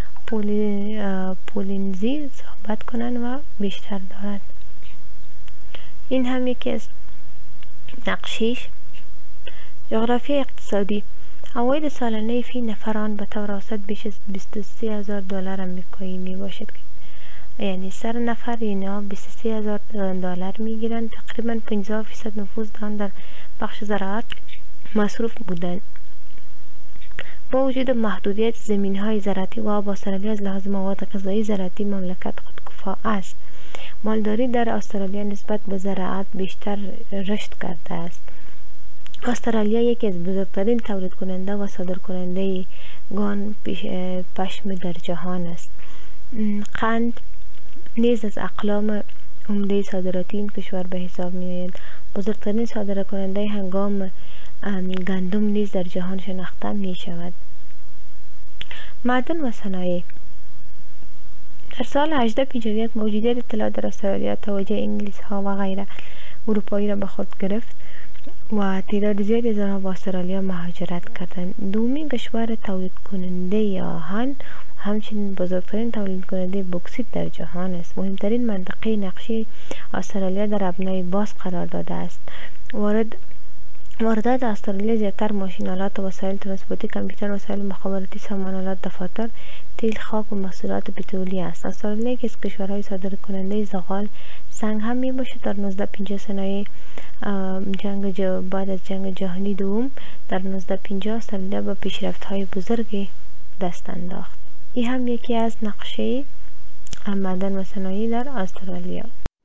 پولینزی صحبت کنند و بیشتر دارد. این هم یکی از نقشیش. جغرافی اقتصادی. عواید سالانه فی نفران به طور اوسط بیش از $23,000 آمریکایی می باشد، یعنی سر نفر اینا $23,000 می گیرند. تقریبا 50% نفوذ آن در بخش زراعت مصروف بودند. با وجود محدودیت زمین های زراعتی و آب، استرالیا از لحاظ مواد غذایی زراعتی مملکت خودکفا است. مالداری در استرالیا نسبت به زراعت بیشتر رشد کرده است. استرالیا یکی از بزرگترین تولید کننده و صادر کننده گان پشم در جهان است. قند نیز از اقلام عمده صادراتی این کشور به حساب می آید. بزرگترین صادر کننده هنگام گندم نیز در جهان شناخته می شود. معدن و صنایع. در سال 1851 موجودیت اطلاعات در استرالیا توجه انگلیس ها و غیره اروپایی را به خود گرفت و تعداد زیادی از آنها به استرالیا مهاجرت کردند. دومین کشور تولید کننده آهن همچنین بزرگترین تولید کننده بوکسیت در جهان است. مهمترین منطقه نقشه استرالیا در ابنای باز قرار داده است. واردات استرالیا زیادتر ماشین‌آلات و وسایل ترانسپورتی، کامپیوتر، وسایل مخابراتی، سامان‌آلات، دفاتر، تیل، خاک و محصولات پترولی است. استرالیا یکی از کشورهای صادر کننده زغال سنگ هم می باشد. در 1950 صنایع بعد از جنگ جهانی دوم در 1950 استرالیا به پیشرفت‌های بزرگی دست انداخت. این هم یکی از نقشه معدن و صنایع در استرالیا.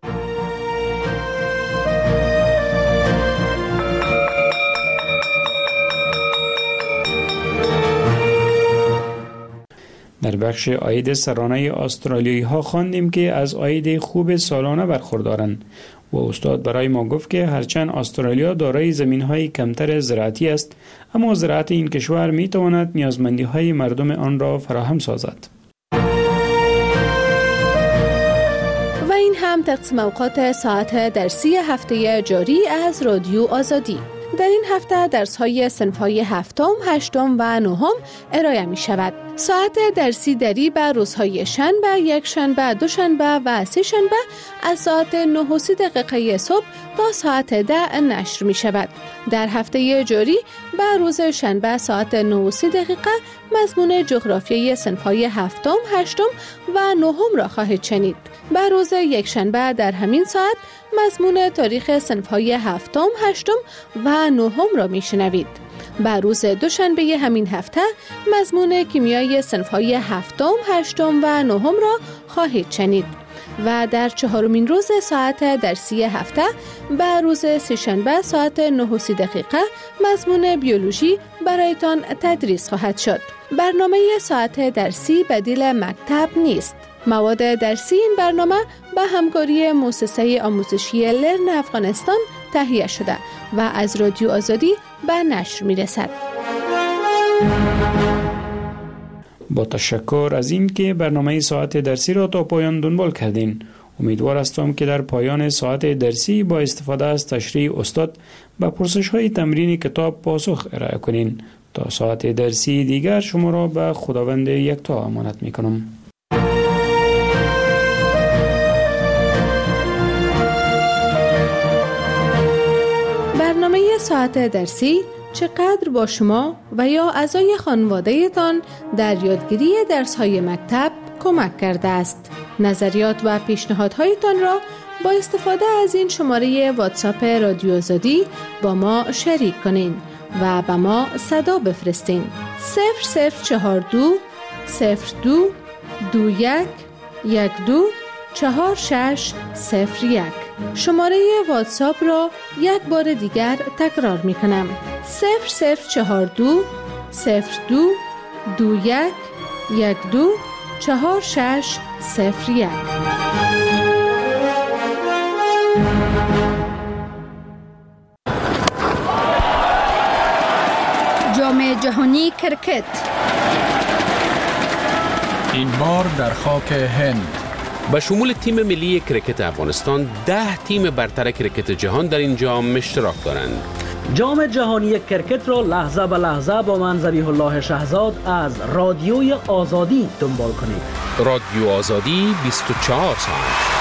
در بخش عاید سرانه استرالیایی ها خواندیم که از عاید خوب سالانه برخوردارند و استاد برای ما گفت که هرچند استرالیا دارای زمین های کمتر زراعتی است، اما زراعت این کشور می تواند نیازمندی های مردم آن را فراهم سازد. و این هم تقسیم اوقات ساعت درسی هفته جاری از رادیو آزادی. در این هفته درس‌های صنف‌های هفتم، هشتم و نهم ارائه می‌شود. ساعت درسی دری به روزهای شنبه، یک شنبه، دوشنبه و سه شنبه از ساعت 9:30 صبح تا ساعت 10 نشر می‌شود. در هفته جاری به روز شنبه ساعت 9:30 مضمون جغرافیای صنف‌های هفتم، هشتم و نهم را خواهید شنید. به روز یک شنبه در همین ساعت مضمون تاریخ صنف‌های هفتم، هشتم و نهم را میشنوید. به روز دوشنبه همین هفته مضمون کیمیای صنف‌های هفتم، هشتم و نهم را خواهید شنید. و در چهارمین روز ساعت درسی هفته به روز سه‌شنبه ساعت 9:30 مضمون بیولوژی برایتان تدریس خواهد شد. برنامه ساعت درسی بدیل مکتب نیست. مواد درسی این برنامه به همکاری مؤسسه آموزشی لرن افغانستان تهیه شده و از رادیو آزادی به نشر می رسد. با تشکر از این که برنامه ساعت درسی را تا پایان دنبال کردین. امیدوار هستم که در پایان ساعت درسی با استفاده از تشریح استاد به پرسش‌های تمرین کتاب پاسخ ارائه کنین. تا ساعت درسی دیگر شما را به خداوند یکتا امانت می کنم. برنامه ساعت درسی چقدر با شما و یا اعضای خانواده تان در یادگیری درس‌های مکتب کمک کرده است. نظریات و پیشنهادهایتان را با استفاده از این شماره واتساپ رادیو آزادی با ما شریک کنین و به ما صدا بفرستین. 0042 02 21 12 4601. شماره واتساپ را یک بار دیگر تکرار می کنم: 0042 02 21 12 4601. جام جهانی کرکت این بار در خاک هند. به شمول تیم ملی کرکت افغانستان 10 تیم برتر کرکت جهان در این جام اشتراک دارند. جام جهانی کرکت را لحظه به لحظه با من ذبیح الله شهزاد از رادیوی آزادی دنبال کنید. رادیو آزادی 24 ساعت.